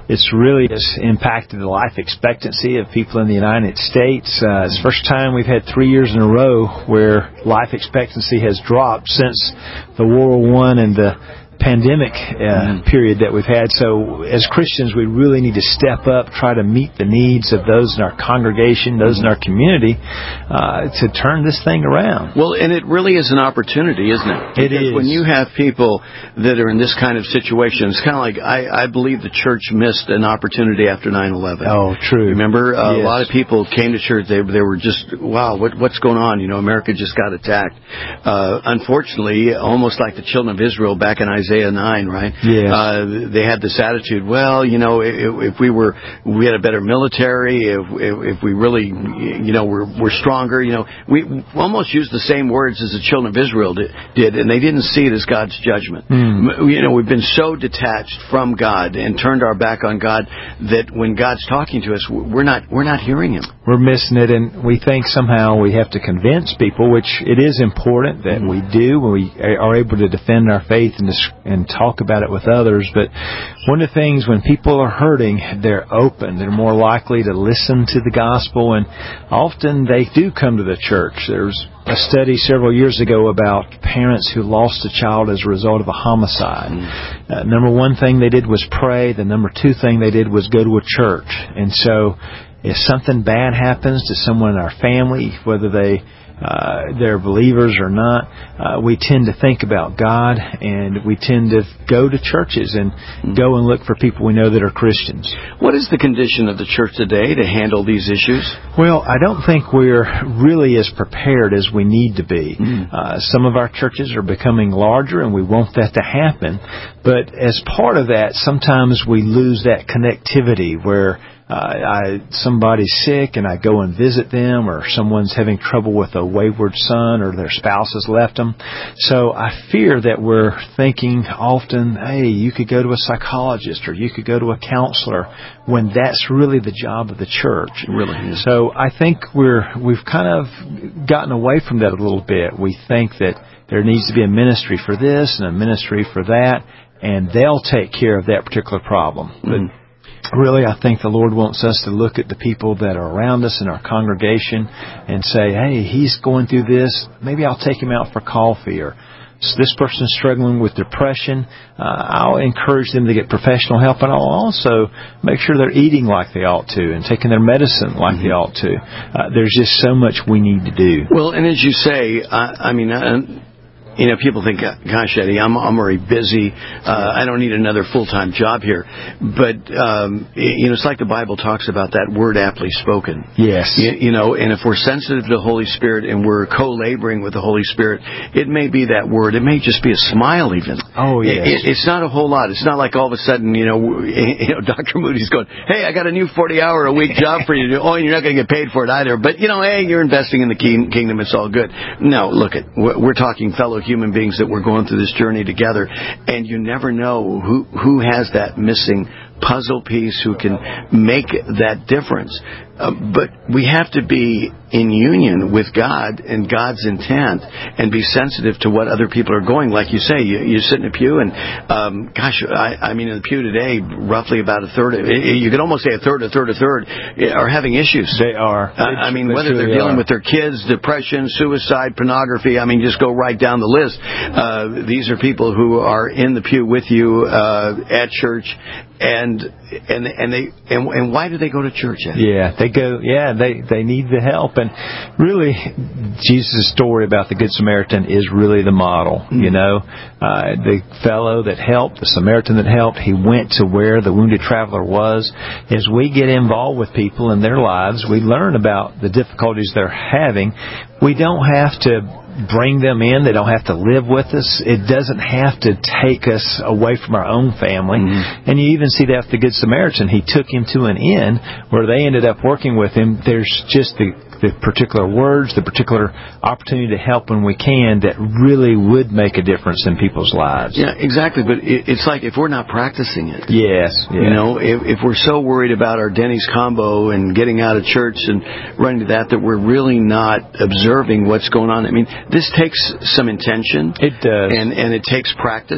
it's really it's impacted the life expectancy of people in the United States. Uh, it's the first time we've had three years in a row where life expectancy has dropped since the World War One and the pandemic uh, period that we've had. So as Christians, we really need to step up, try to meet the needs of those in our congregation, those in our community, uh, to turn this thing around. Well, and it really is an opportunity, isn't it? It because is. When you have people that are in this kind of situation, it's kind of like, I, I believe the church missed an opportunity after nine eleven. Oh, true. Remember, uh, Yes. a lot of people came to church, they, they were just, wow, what, what's going on? You know, America just got attacked. Uh, unfortunately, almost like the children of Israel back in Isaiah nine, right? Yes. Uh, they had this attitude, well, you know, if, if we were, we had a better military, if, if, if we really, you know, we're, we're stronger, you know, we almost used the same words as the children of Israel did, did and they didn't see it as God's judgment. Mm. You know, we've been so detached from God and turned our back on God that when God's talking to us, we're not, we're not hearing Him. We're missing it, and we think somehow we have to convince people, which it is important that we do when we are able to defend our faith and, and talk about it with others. But one of the things, when people are hurting, they're open. They're more likely to listen to the gospel, and often they do come to the church. There's a study several years ago about parents who lost a child as a result of a homicide. Mm. Uh, number one thing they did was pray. The number two thing they did was go to a church. And so if something bad happens to someone in our family, whether they uh, they're believers or not, uh, we tend to think about God, and we tend to go to churches and mm. go and look for people we know that are Christians. What is the condition of the church today to handle these issues? Well, I don't think we're really as prepared as we need to be. Mm. Uh, some of our churches are becoming larger, and we want that to happen. But as part of that, sometimes we lose that connectivity where Uh, I, somebody's sick and I go and visit them, or someone's having trouble with a wayward son, or their spouse has left them. So I fear that we're thinking often, hey, you could go to a psychologist or you could go to a counselor, when that's really the job of the church. It really is. So I think we're, we've kind of gotten away from that a little bit. We think that there needs to be a ministry for this and a ministry for that, and they'll take care of that particular problem. But mm. really, I think the Lord wants us to look at the people that are around us in our congregation and say, hey, he's going through this. Maybe I'll take him out for coffee. Or this person's struggling with depression. Uh, I'll encourage them to get professional help. And I'll also make sure they're eating like they ought to and taking their medicine like mm-hmm. they ought to. Uh, there's just so much we need to do. Well, and as you say, I, I mean... I, You know, people think, gosh, Eddie, I'm, I'm already busy. Uh, I don't need another full-time job here. But, um, you know, it's like the Bible talks about that word aptly spoken. Yes. You, you know, and if we're sensitive to the Holy Spirit and we're co-laboring with the Holy Spirit, it may be that word. It may just be a smile even. Oh, yes. It, it's not a whole lot. It's not like all of a sudden, you know, you know, Doctor Moody's going, hey, I got a new forty-hour-a-week job for you to do. Oh, and you're not going to get paid for it either. But, you know, hey, you're investing in the kingdom. It's all good. No, look, it. We're talking fellow human beings that we're going through this journey together, and you never know who who has that missing puzzle piece, who can make that difference. Uh, but we have to be in union with God and God's intent, and be sensitive to what other people are going. Like you say, you, you sit in a pew, and um, gosh, I, I mean, in the pew today, roughly about a third, you could almost say a third, a third, a third, are having issues. They are. Uh, I mean, they whether they're dealing are. with their kids, depression, suicide, pornography, I mean, just go right down the list. Uh, these are people who are in the pew with you uh, at church, and and and they and, and why do they go to church? Ed? Yeah, they go. Yeah, they they need the help, and really, Jesus' story about the Good Samaritan is really the model. Mm-hmm. You know, uh, the fellow that helped, the Samaritan that helped, he went to where the wounded traveler was. As we get involved with people in their lives, we learn about the difficulties they're having. We don't have to bring them in. They don't have to live with us. It doesn't have to take us away from our own family. Mm-hmm. And you even see that with the Good Samaritan. He took him to an inn where they ended up working with him. There's just the the particular words, the particular opportunity to help when we can, that really would make a difference in people's lives. Yeah, exactly. But it's like if we're not practicing it. Yes. Yeah. You know, if, if we're so worried about our Denny's combo and getting out of church and running to that, that we're really not observing what's going on. I mean, this takes some intention. It does. And, and it takes practice.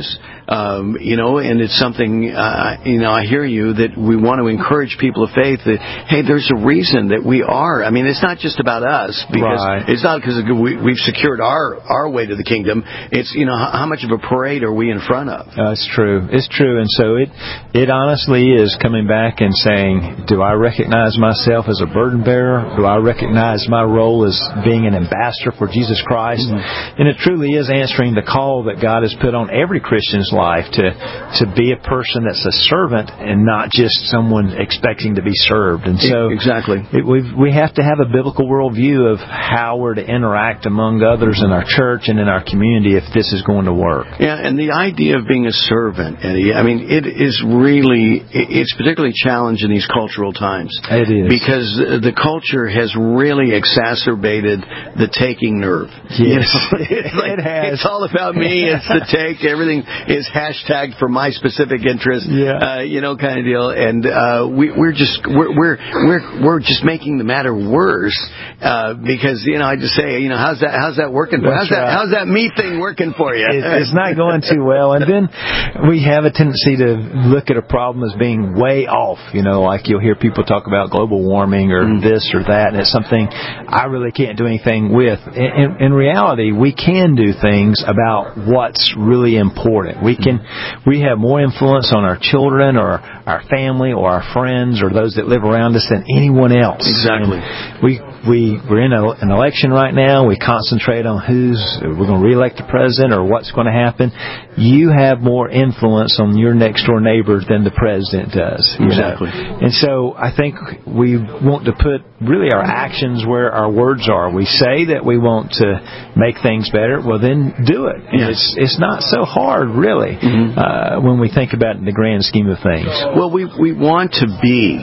Um, you know, and it's something, uh, you know, I hear you that we want to encourage people of faith that, hey, there's a reason that we are. I mean, it's not just about us, because right. it's not because we, we've secured our, our way to the kingdom. It's, you know, how, how much of a parade are we in front of? Uh, it's true. It's true. And so it, it honestly is coming back and saying, do I recognize myself as a burden bearer? Do I recognize my role as being an ambassador for Jesus Christ? Mm-hmm. And it truly is answering the call that God has put on every Christian's life to, to be a person that's a servant and not just someone expecting to be served. And so exactly, it, we've, we have to have a biblical worldview of how we're to interact among others in our church and in our community if this is going to work. Yeah, and the idea of being a servant, Eddie, I mean, it is really, it's particularly challenged in these cultural times. It is. Because the culture has really exacerbated the taking nerve. Yes. You know, it's, like, it has. It's all about me, it's the take, everything is hashtagged for my specific interest, yeah. uh, you know, kind of deal. And uh, we, we're just, we're, we're, we're, we're just making the matter worse uh, because, you know, I just say, you know, how's that, how's that working for you? How's right. that, how's that me thing working for you? It, it's not going too well. And then we have a tendency to look at a problem as being way off. You know, like you'll hear people talk about global warming or mm. this or that, and it's something I really can't do anything with. In, in, in reality, we can do things about what's really important. We can, we have more influence on our children or our family or our friends or those that live around us than anyone else. Exactly. And we we we're in a, an election right now. We concentrate on who's we're going to reelect the president or what's going to happen. You have more influence on your next door neighbor than the president does. Exactly. Know? And so I think we want to put really our actions where our words are. We say that we want to make things better. Well, then do it. And yes. It's it's not so hard, really, mm-hmm. uh, when we think about it in the grand scheme of things. Well, we we want to be.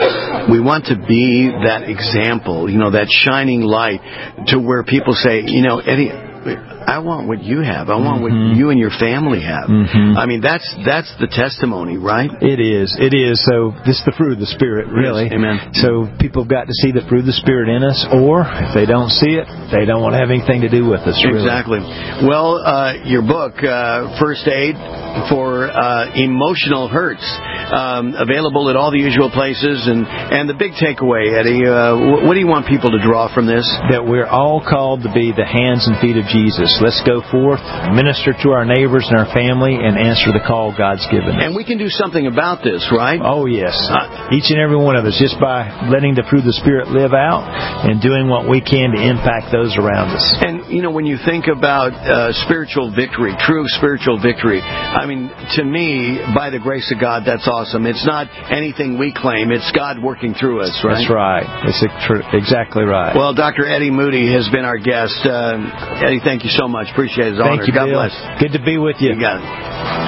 We want to be that example, you know, that shining light to where people say, you know, Eddie, I want what you have. I want mm-hmm. what you and your family have. Mm-hmm. I mean, that's that's the testimony, right? It is. It is. So this is the fruit of the Spirit, really. Yes. Amen. So people have got to see the fruit of the Spirit in us, or if they don't see it, they don't want to have anything to do with us, really. Exactly. Well, uh, your book, uh, First Aid for uh, Emotional Hurts, um, available at all the usual places. And, and the big takeaway, Eddie, uh, what do you want people to draw from this? That we're all called to be the hands and feet of Jesus. Let's go forth, minister to our neighbors and our family, and answer the call God's given us. And we can do something about this, right? Oh, yes. Uh, Each and every one of us, just by letting the fruit of the Spirit live out and doing what we can to impact those around us. And, you know, when you think about uh, spiritual victory, true spiritual victory, I mean, to me, by the grace of God, that's awesome. It's not anything we claim. It's God working through us, right? That's right. That's exactly right. Well, Doctor Eddie Moody has been our guest. Uh, Eddie, thank you so much. Appreciate it. It's Thank honor. you, God Bill. bless. Good to be with you. You got it.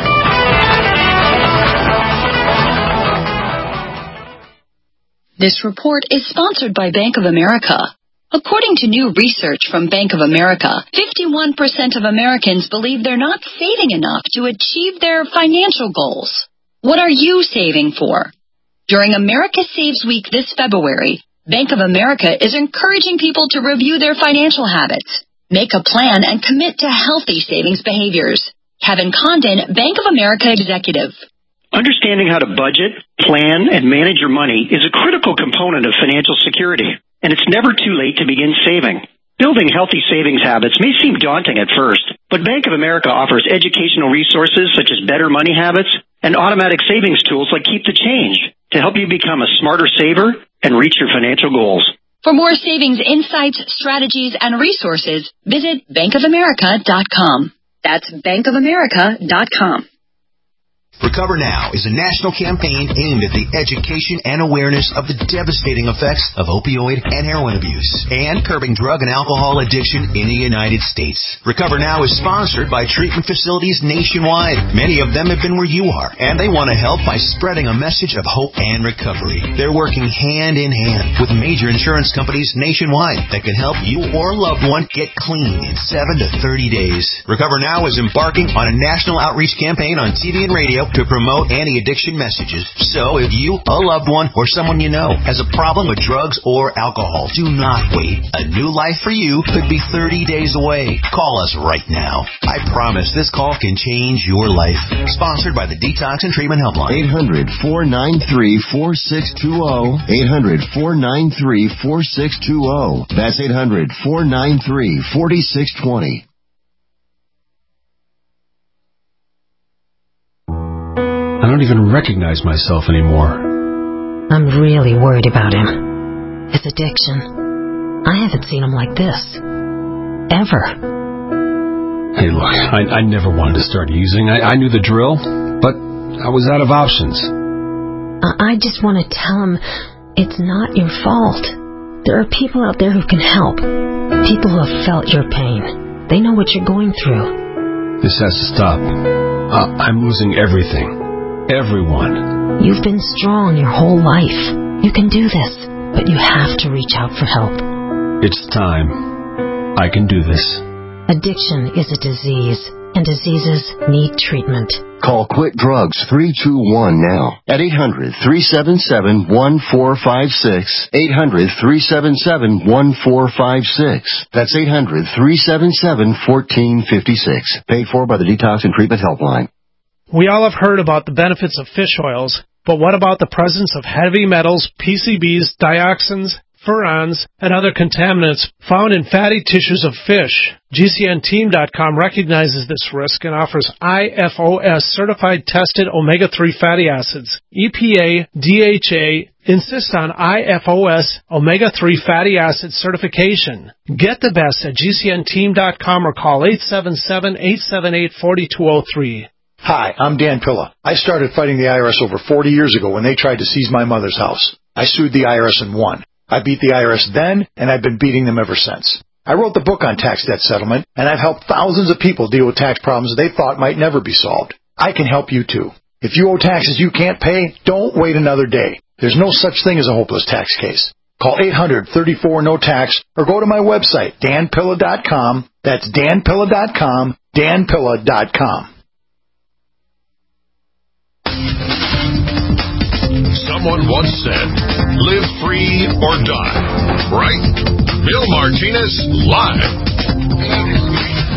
This report is sponsored by Bank of America. According to new research from Bank of America, fifty-one percent of Americans believe they're not saving enough to achieve their financial goals. What are you saving for? During America Saves Week this February, Bank of America is encouraging people to review their financial habits, make a plan, and commit to healthy savings behaviors. Kevin Condon, Bank of America Executive. Understanding how to budget, plan, and manage your money is a critical component of financial security, and it's never too late to begin saving. Building healthy savings habits may seem daunting at first, but Bank of America offers educational resources such as Better Money Habits and automatic savings tools like Keep the Change to help you become a smarter saver and reach your financial goals. For more savings insights, strategies, and resources, visit bank of america dot com. That's bank of america dot com. Recover Now is a national campaign aimed at the education and awareness of the devastating effects of opioid and heroin abuse and curbing drug and alcohol addiction in the United States. Recover Now is sponsored by treatment facilities nationwide. Many of them have been where you are, and they want to help by spreading a message of hope and recovery. They're working hand in hand with major insurance companies nationwide that can help you or a loved one get clean in seven to thirty days. Recover Now is embarking on a national outreach campaign on T V and radio to promote anti-addiction messages. So if you, a loved one, or someone you know has a problem with drugs or alcohol, do not wait. A new life for you could be thirty days away. Call us right now. I promise this call can change your life. Sponsored by the Detox and Treatment Helpline. eight hundred, four nine three, four six two zero. eight hundred, four nine three, four six two zero. That's eight hundred, four nine three, four six two zero. I don't even recognize myself anymore. I'm really worried about him. His addiction. I haven't seen him like this. Ever. Hey, look, I, I never wanted to start using. I, I knew the drill, but I was out of options. I, I just want to tell him it's not your fault. There are people out there who can help. People who have felt your pain. They know what you're going through. This has to stop. Uh, I'm losing everything. Everyone. You've been strong your whole life. You can do this, but you have to reach out for help. It's time. I can do this. Addiction is a disease, and diseases need treatment. Call Quit Drugs three two one now at eight hundred, three seven seven, one four five six. eight hundred, three seven seven, one four five six. That's eight hundred, three seven seven, one four five six. Paid for by the Detox and Treatment Helpline. We all have heard about the benefits of fish oils, but what about the presence of heavy metals, P C Bs, dioxins, furans, and other contaminants found in fatty tissues of fish? G C N team dot com recognizes this risk and offers I F O S certified tested omega three fatty acids. E P A, D H A insist on I F O S omega three fatty acid certification. Get the best at G C N team dot com or call eight seven seven, eight seven eight, four two zero three. Hi, I'm Dan Pilla. I started fighting the I R S over forty years ago when they tried to seize my mother's house. I sued the I R S and won. I beat the I R S then, and I've been beating them ever since. I wrote the book on tax debt settlement, and I've helped thousands of people deal with tax problems they thought might never be solved. I can help you too. If you owe taxes you can't pay, don't wait another day. There's no such thing as a hopeless tax case. Call eight hundred, three four, N O tax or go to my website, dan pilla dot com. That's dan pilla dot com, dan pilla dot com. Someone once said, live free or die. Right? Bill Martinez, live.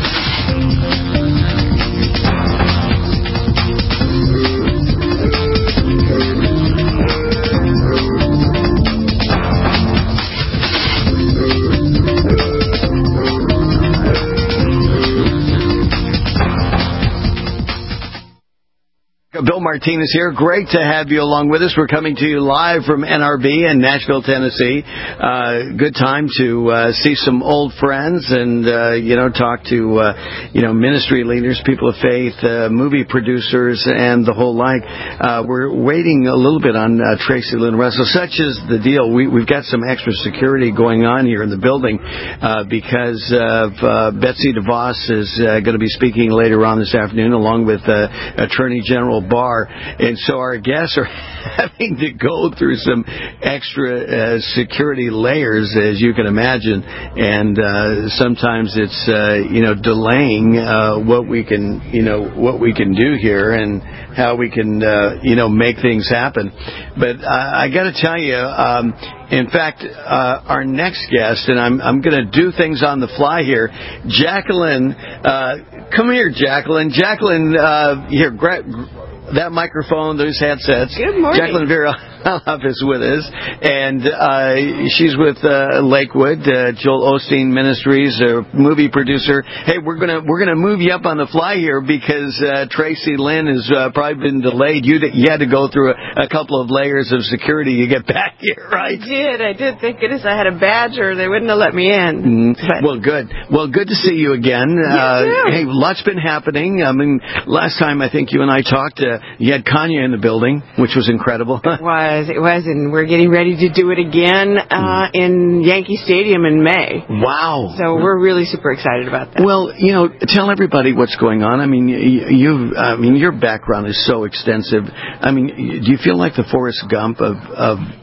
Bill Martinez here. Great to have you along with us. We're coming to you live from N R B in Nashville, Tennessee. Uh, good time to uh, see some old friends and, uh, you know, talk to, uh, you know, ministry leaders, people of faith, uh, movie producers, and the whole like. Uh, we're waiting a little bit on uh, Tracy Lynn Russell. Such is the deal. We, we've got some extra security going on here in the building uh, because of uh, Betsy DeVos is uh, going to be speaking later on this afternoon along with uh, Attorney General Barr, and so our guests are having to go through some extra uh, security layers, as you can imagine, and uh, sometimes it's uh, you know delaying uh, what we can you know what we can do here and how we can uh, you know make things happen. But I, I got to tell you, um, in fact, uh, our next guest, and I'm I'm going to do things on the fly here, Jacqueline. Uh, come here, Jacqueline. Jacqueline, uh, here. Gra- that microphone, those headsets. Good morning. Jacqueline Vera is with us, and uh, she's with uh, Lakewood, uh, Joel Osteen Ministries, a movie producer. Hey, we're gonna we're gonna move you up on the fly here because uh, Tracy Lynn has uh, probably been delayed. You you had to go through a, a couple of layers of security to get back here, right? I did. I did. Thank goodness I had a badge, or they wouldn't have let me in. Mm-hmm. Well, good. Well, good to see you again. You uh, too. Hey, lots been happening. I mean, last time I think you and I talked, uh, you had Kanye in the building, which was incredible. It was. It was, and we're getting ready to do it again uh, in Yankee Stadium in May. Wow. So we're really super excited about that. Well, you know, tell everybody what's going on. I mean, you, you I mean, your background is so extensive. I mean, do you feel like the Forrest Gump of, of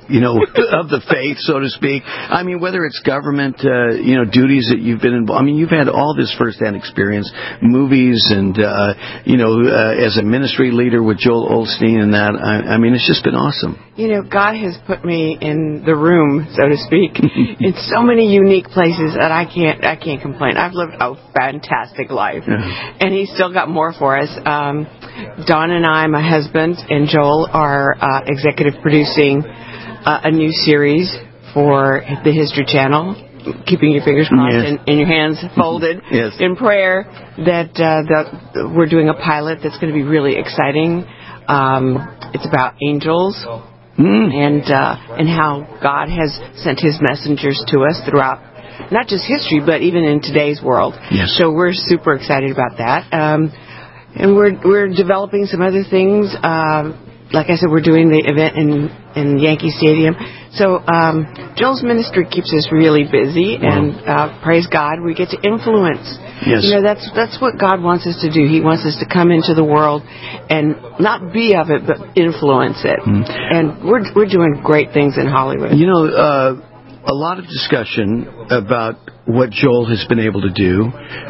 you know, of the faith, so to speak. I mean, whether it's government, uh, you know, duties that you've been involved. I mean, you've had all this firsthand experience, movies, and uh, you know, uh, as a ministry leader with Joel Osteen and that. I, I mean, it's just been awesome. You know, God has put me in the room, so to speak, in so many unique places that I can't, I can't complain. I've lived a fantastic life, yeah. and He's still got more for us. Um, Don and I, my husband, and Joel are uh, executive producing uh, a new series for the History Channel. Keeping your fingers crossed yes. and, and your hands folded yes. in prayer that, uh, that we're doing a pilot that's going to be really exciting. Um, it's about angels mm. and uh, and how God has sent His messengers to us throughout not just history, but even in today's world. Yes. So we're super excited about that. Um, and we're we're developing some other things. Uh, like I said, we're doing the event in, in Yankee Stadium. So um, Joel's ministry keeps us really busy, and uh, praise God, we get to influence. Yes. You know, that's that's what God wants us to do. He wants us to come into the world and not be of it, but influence it. Mm. And we're we're doing great things in Hollywood. You know, uh, a lot of discussion about what Joel has been able to do.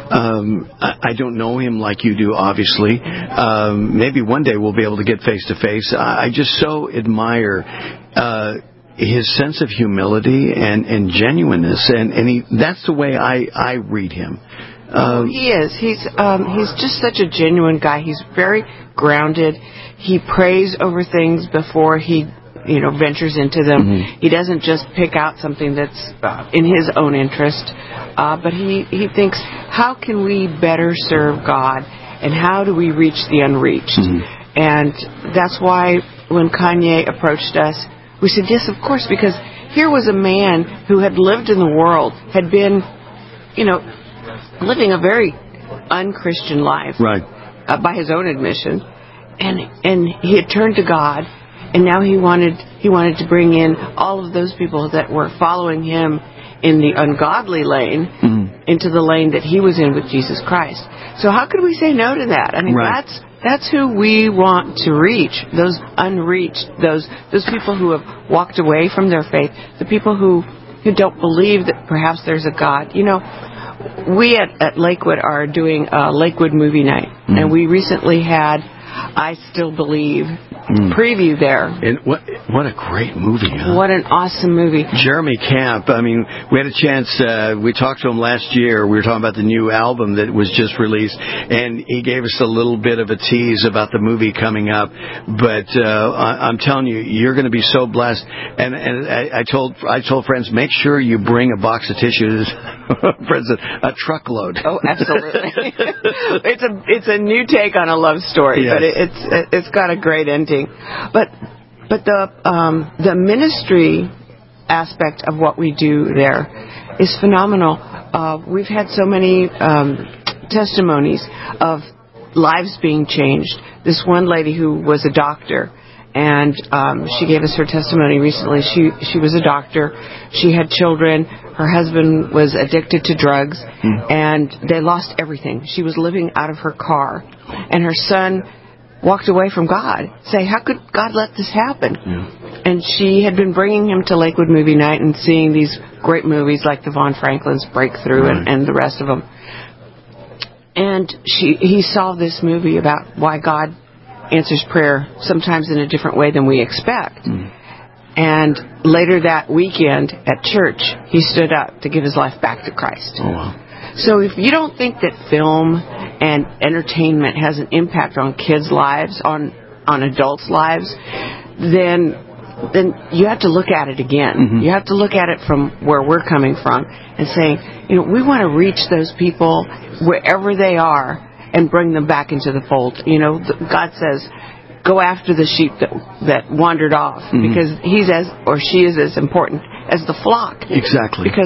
Um, I, I don't know him like you do, obviously. Um, maybe one day we'll be able to get face to face. I just so admire uh, his sense of humility and, and genuineness, and, and he, that's the way I, I read him. Um, he is. He's um, he's just such a genuine guy. He's very grounded. He prays over things before he, you know, ventures into them. Mm-hmm. He doesn't just pick out something that's uh, in his own interest, uh, but he, he thinks, how can we better serve God, and how do we reach the unreached? Mm-hmm. And that's why when Kanye approached us, we said, yes, of course, because here was a man who had lived in the world, had been, you know, living a very unchristian life, right, uh, by his own admission, and and he had turned to God. And now he wanted he wanted to bring in all of those people that were following him in the ungodly lane mm. into the lane that he was in with Jesus Christ. So how could we say no to that? I mean, right. that's that's who we want to reach, those unreached, those those people who have walked away from their faith, the people who, who don't believe that perhaps there's a God. You know, we at, at Lakewood are doing a Lakewood movie night, mm. and we recently had I Still Believe mm. preview there. And what what a great movie, huh? What an awesome movie. Jeremy Camp, I mean, we had a chance, uh, we talked to him last year, we were talking about the new album that was just released, and he gave us a little bit of a tease about the movie coming up, but uh, I, I'm telling you, you're going to be so blessed, and, and I, I told I told friends, make sure you bring a box of tissues, friends, a truckload. Oh, absolutely. It's a it's a new take on a love story, yes. but it, it's it's got a great ending. But but the um, the ministry aspect of what we do there is phenomenal. Uh, we've had so many um, testimonies of lives being changed. This one lady who was a doctor, and um, she gave us her testimony recently. She she was a doctor. She had children. Her husband was addicted to drugs, mm. and they lost everything. She was living out of her car, and her son walked away from God. Say, how could God let this happen? Yeah. And she had been bringing him to Lakewood Movie Night and seeing these great movies like the Von Franklin's Breakthrough right. and, and the rest of them. And she he saw this movie about why God answers prayer sometimes in a different way than we expect. Mm. And later that weekend at church, he stood up to give his life back to Christ. Oh, wow. So if you don't think that film and entertainment has an impact on kids' lives, on on adults' lives, then then you have to look at it again. Mm-hmm. You have to look at it from where we're coming from and saying, you know, we want to reach those people wherever they are and bring them back into the fold. You know, God says, go after the sheep that that wandered off, mm-hmm. because he's as or she is as important as the flock. Exactly. Because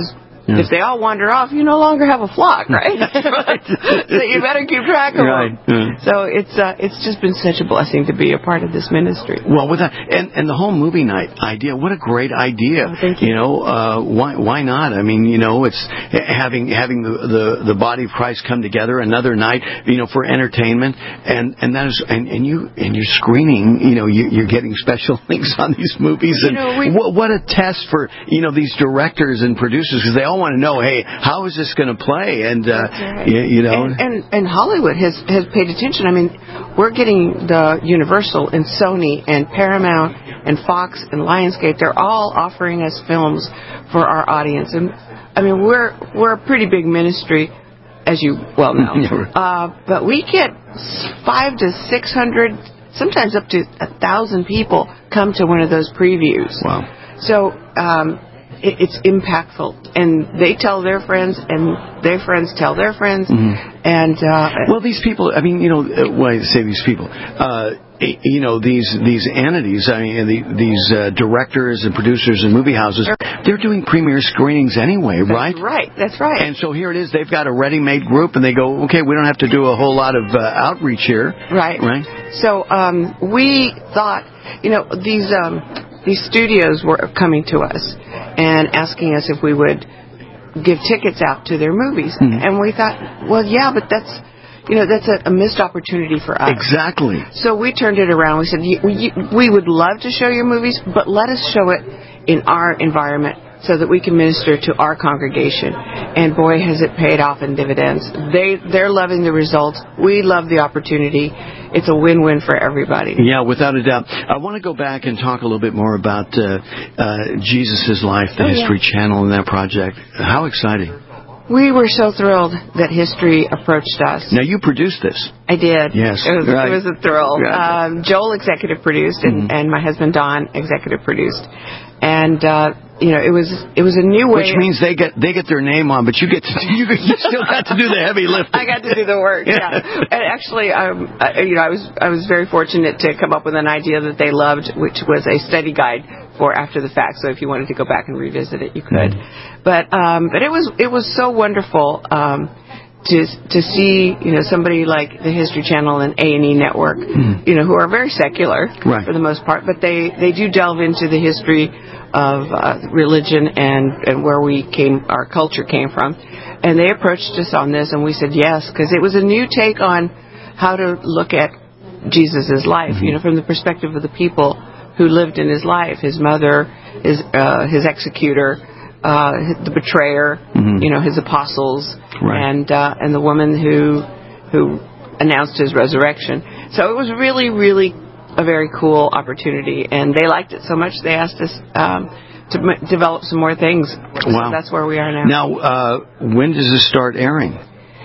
Yeah. If they all wander off, you no longer have a flock, right? right. So you better keep track of right. them. Yeah. So it's uh, it's just been such a blessing to be a part of this ministry. Well, with that, and and the whole movie night idea, what a great idea. Oh, thank you. You know, uh, why why not? I mean, you know, it's having having the, the, the body of Christ come together another night, you know, for entertainment, and and that is and, and you and you're screening, you know, you, you're getting special links on these movies, and you know, we, what what a test for you know these directors and producers, because they all want to know, hey, how is this going to play? And uh, right. you, you know, and, and and Hollywood has has paid attention. I mean, we're getting the Universal and Sony and Paramount and Fox and Lionsgate. They're all offering us films for our audience, and I mean, we're we're a pretty big ministry, as you well know. uh, but we get five to six hundred, sometimes up to a thousand people come to one of those previews. Wow! So um, it, it's impactful, and they tell their friends, and their friends tell their friends, mm-hmm. and uh, well, these people. I mean, you know, why I say these people. Uh, You know, these these entities, I mean, the, these uh, directors and producers and movie houses, they're doing premiere screenings anyway, that's right? Right, that's right. And so here it is, they've got a ready-made group, and they go, okay, we don't have to do a whole lot of uh, outreach here. Right. Right. So um, we thought, you know, these um, these studios were coming to us and asking us if we would give tickets out to their movies. Mm-hmm. And we thought, well, yeah, but that's... You know, that's a, a missed opportunity for us. Exactly. So we turned it around. We said, we, we would love to show your movies, but let us show it in our environment so that we can minister to our congregation. And boy, has it paid off in dividends. They, they're loving the results. We love the opportunity. It's a win-win for everybody. Yeah, without a doubt. I want to go back and talk a little bit more about uh, uh, Jesus' Life, the oh, History yeah. Channel, and that project. How exciting. We were so thrilled that History approached us. Now, you produced this. I did. Yes. It was, right. it was a thrill. Right. Um, Joel executive produced, and, mm-hmm. and my husband Don executive produced. And, uh, you know, it was it was a new way. Which means they get they get their name on, but you get to, you, you still got to do the heavy lifting. I got to do the work. Yeah. And actually, um, I, you know, I was I was very fortunate to come up with an idea that they loved, which was a study guide for after the fact. So if you wanted to go back and revisit it, you could. Mm-hmm. But um, but it was it was so wonderful. Um, To to see, you know, somebody like the History Channel and A and E Network, mm. you know, who are very secular right. for the most part, but they, they do delve into the history of uh, religion and, and where we came, our culture came from. And they approached us on this, and we said yes, because it was a new take on how to look at Jesus' life, mm-hmm. you know, from the perspective of the people who lived in his life, his mother, his uh, his executor, Uh, the betrayer, mm-hmm. you know, his apostles, right. and uh, and the woman who who announced his resurrection. So it was really, really a very cool opportunity, and they liked it so much they asked us um, to m- develop some more things. Wow. So that's where we are now. Now, uh, when does this start airing?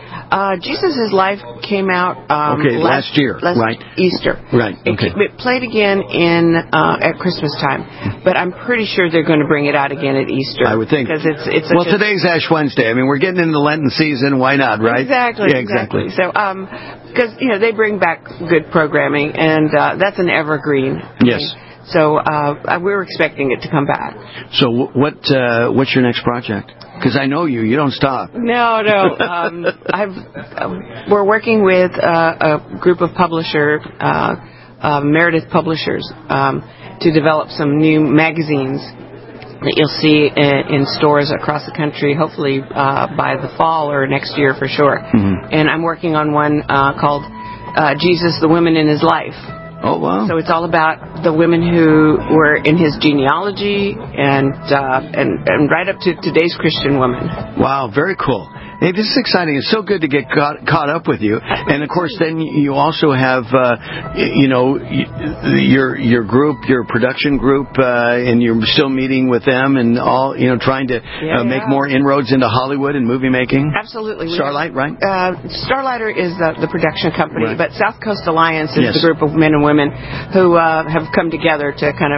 Uh, Jesus' Life came out um, okay, last, last year, last right? Easter. Right, okay. It, it played again in uh, at Christmas time, but I'm pretty sure they're going to bring it out again at Easter. I would think. Because it's, it's well, today's Ash Wednesday. I mean, we're getting into the Lenten season. Why not, right? Exactly. Yeah, exactly. exactly. So, um, because, you know, they bring back good programming, and uh, that's an evergreen. Yes. So uh, we're expecting it to come back. So what? Uh, what's your next project? Because I know you, you don't stop. No, no. Um, I've uh, we're working with uh, a group of publisher, uh, uh, Meredith Publishers, um, to develop some new magazines that you'll see in, in stores across the country, hopefully uh, by the fall or next year for sure. Mm-hmm. And I'm working on one uh, called uh, Jesus, the Women in His Life. Oh, wow. So it's all about the women who were in his genealogy and uh, and, and right up to today's Christian women. Wow, very cool. Hey, this is exciting. It's so good to get caught, caught up with you. And, of course, then you also have, uh, you know, your your group, your production group, uh, and you're still meeting with them and all, you know, trying to yeah, uh, make yeah. more inroads into Hollywood and movie making. Absolutely. Starlight, right? Uh, Starlighter is the, the production company, right. but South Coast Alliance is yes. the group of men and women who uh, have come together to kind of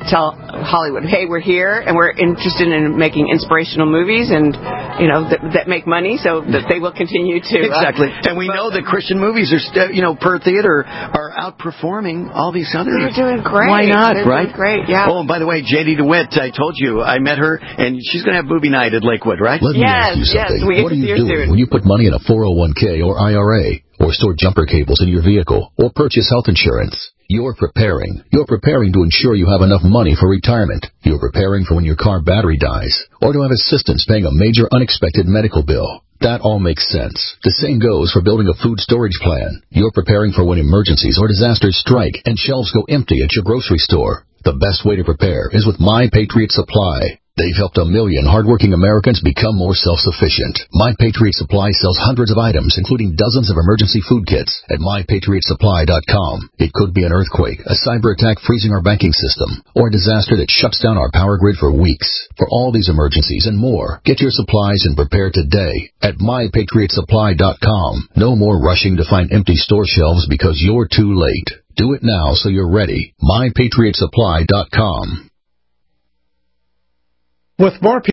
tell Hollywood, hey, we're here and we're interested in making inspirational movies and, you know, that, that make money, so that they will continue to. Exactly. Uh, and we know that Christian movies are, st- you know, per theater are outperforming all these others. They're doing great. Why not, They're right? Doing great, yeah. Oh, and by the way, J D DeWitt, I told you, I met her, and she's going to have movie night at Lakewood, right? Let me yes, ask you something. Yes, we what are you doing soon. when you put money in a four oh one k or I R A, or store jumper cables in your vehicle, or purchase health insurance? You're preparing. You're preparing to ensure you have enough money for retirement. You're preparing for when your car battery dies, or to have assistance paying a major unexpected medical bill. That all makes sense. The same goes for building a food storage plan. You're preparing for when emergencies or disasters strike and shelves go empty at your grocery store. The best way to prepare is with My Patriot Supply. They've helped a million hardworking Americans become more self-sufficient. My Patriot Supply sells hundreds of items, including dozens of emergency food kits at my patriot supply dot com. It could be an earthquake, a cyber attack freezing our banking system, or a disaster that shuts down our power grid for weeks. For all these emergencies and more, get your supplies and prepare today at my patriot supply dot com. No more rushing to find empty store shelves because you're too late. Do it now so you're ready. my patriot supply dot com. With more people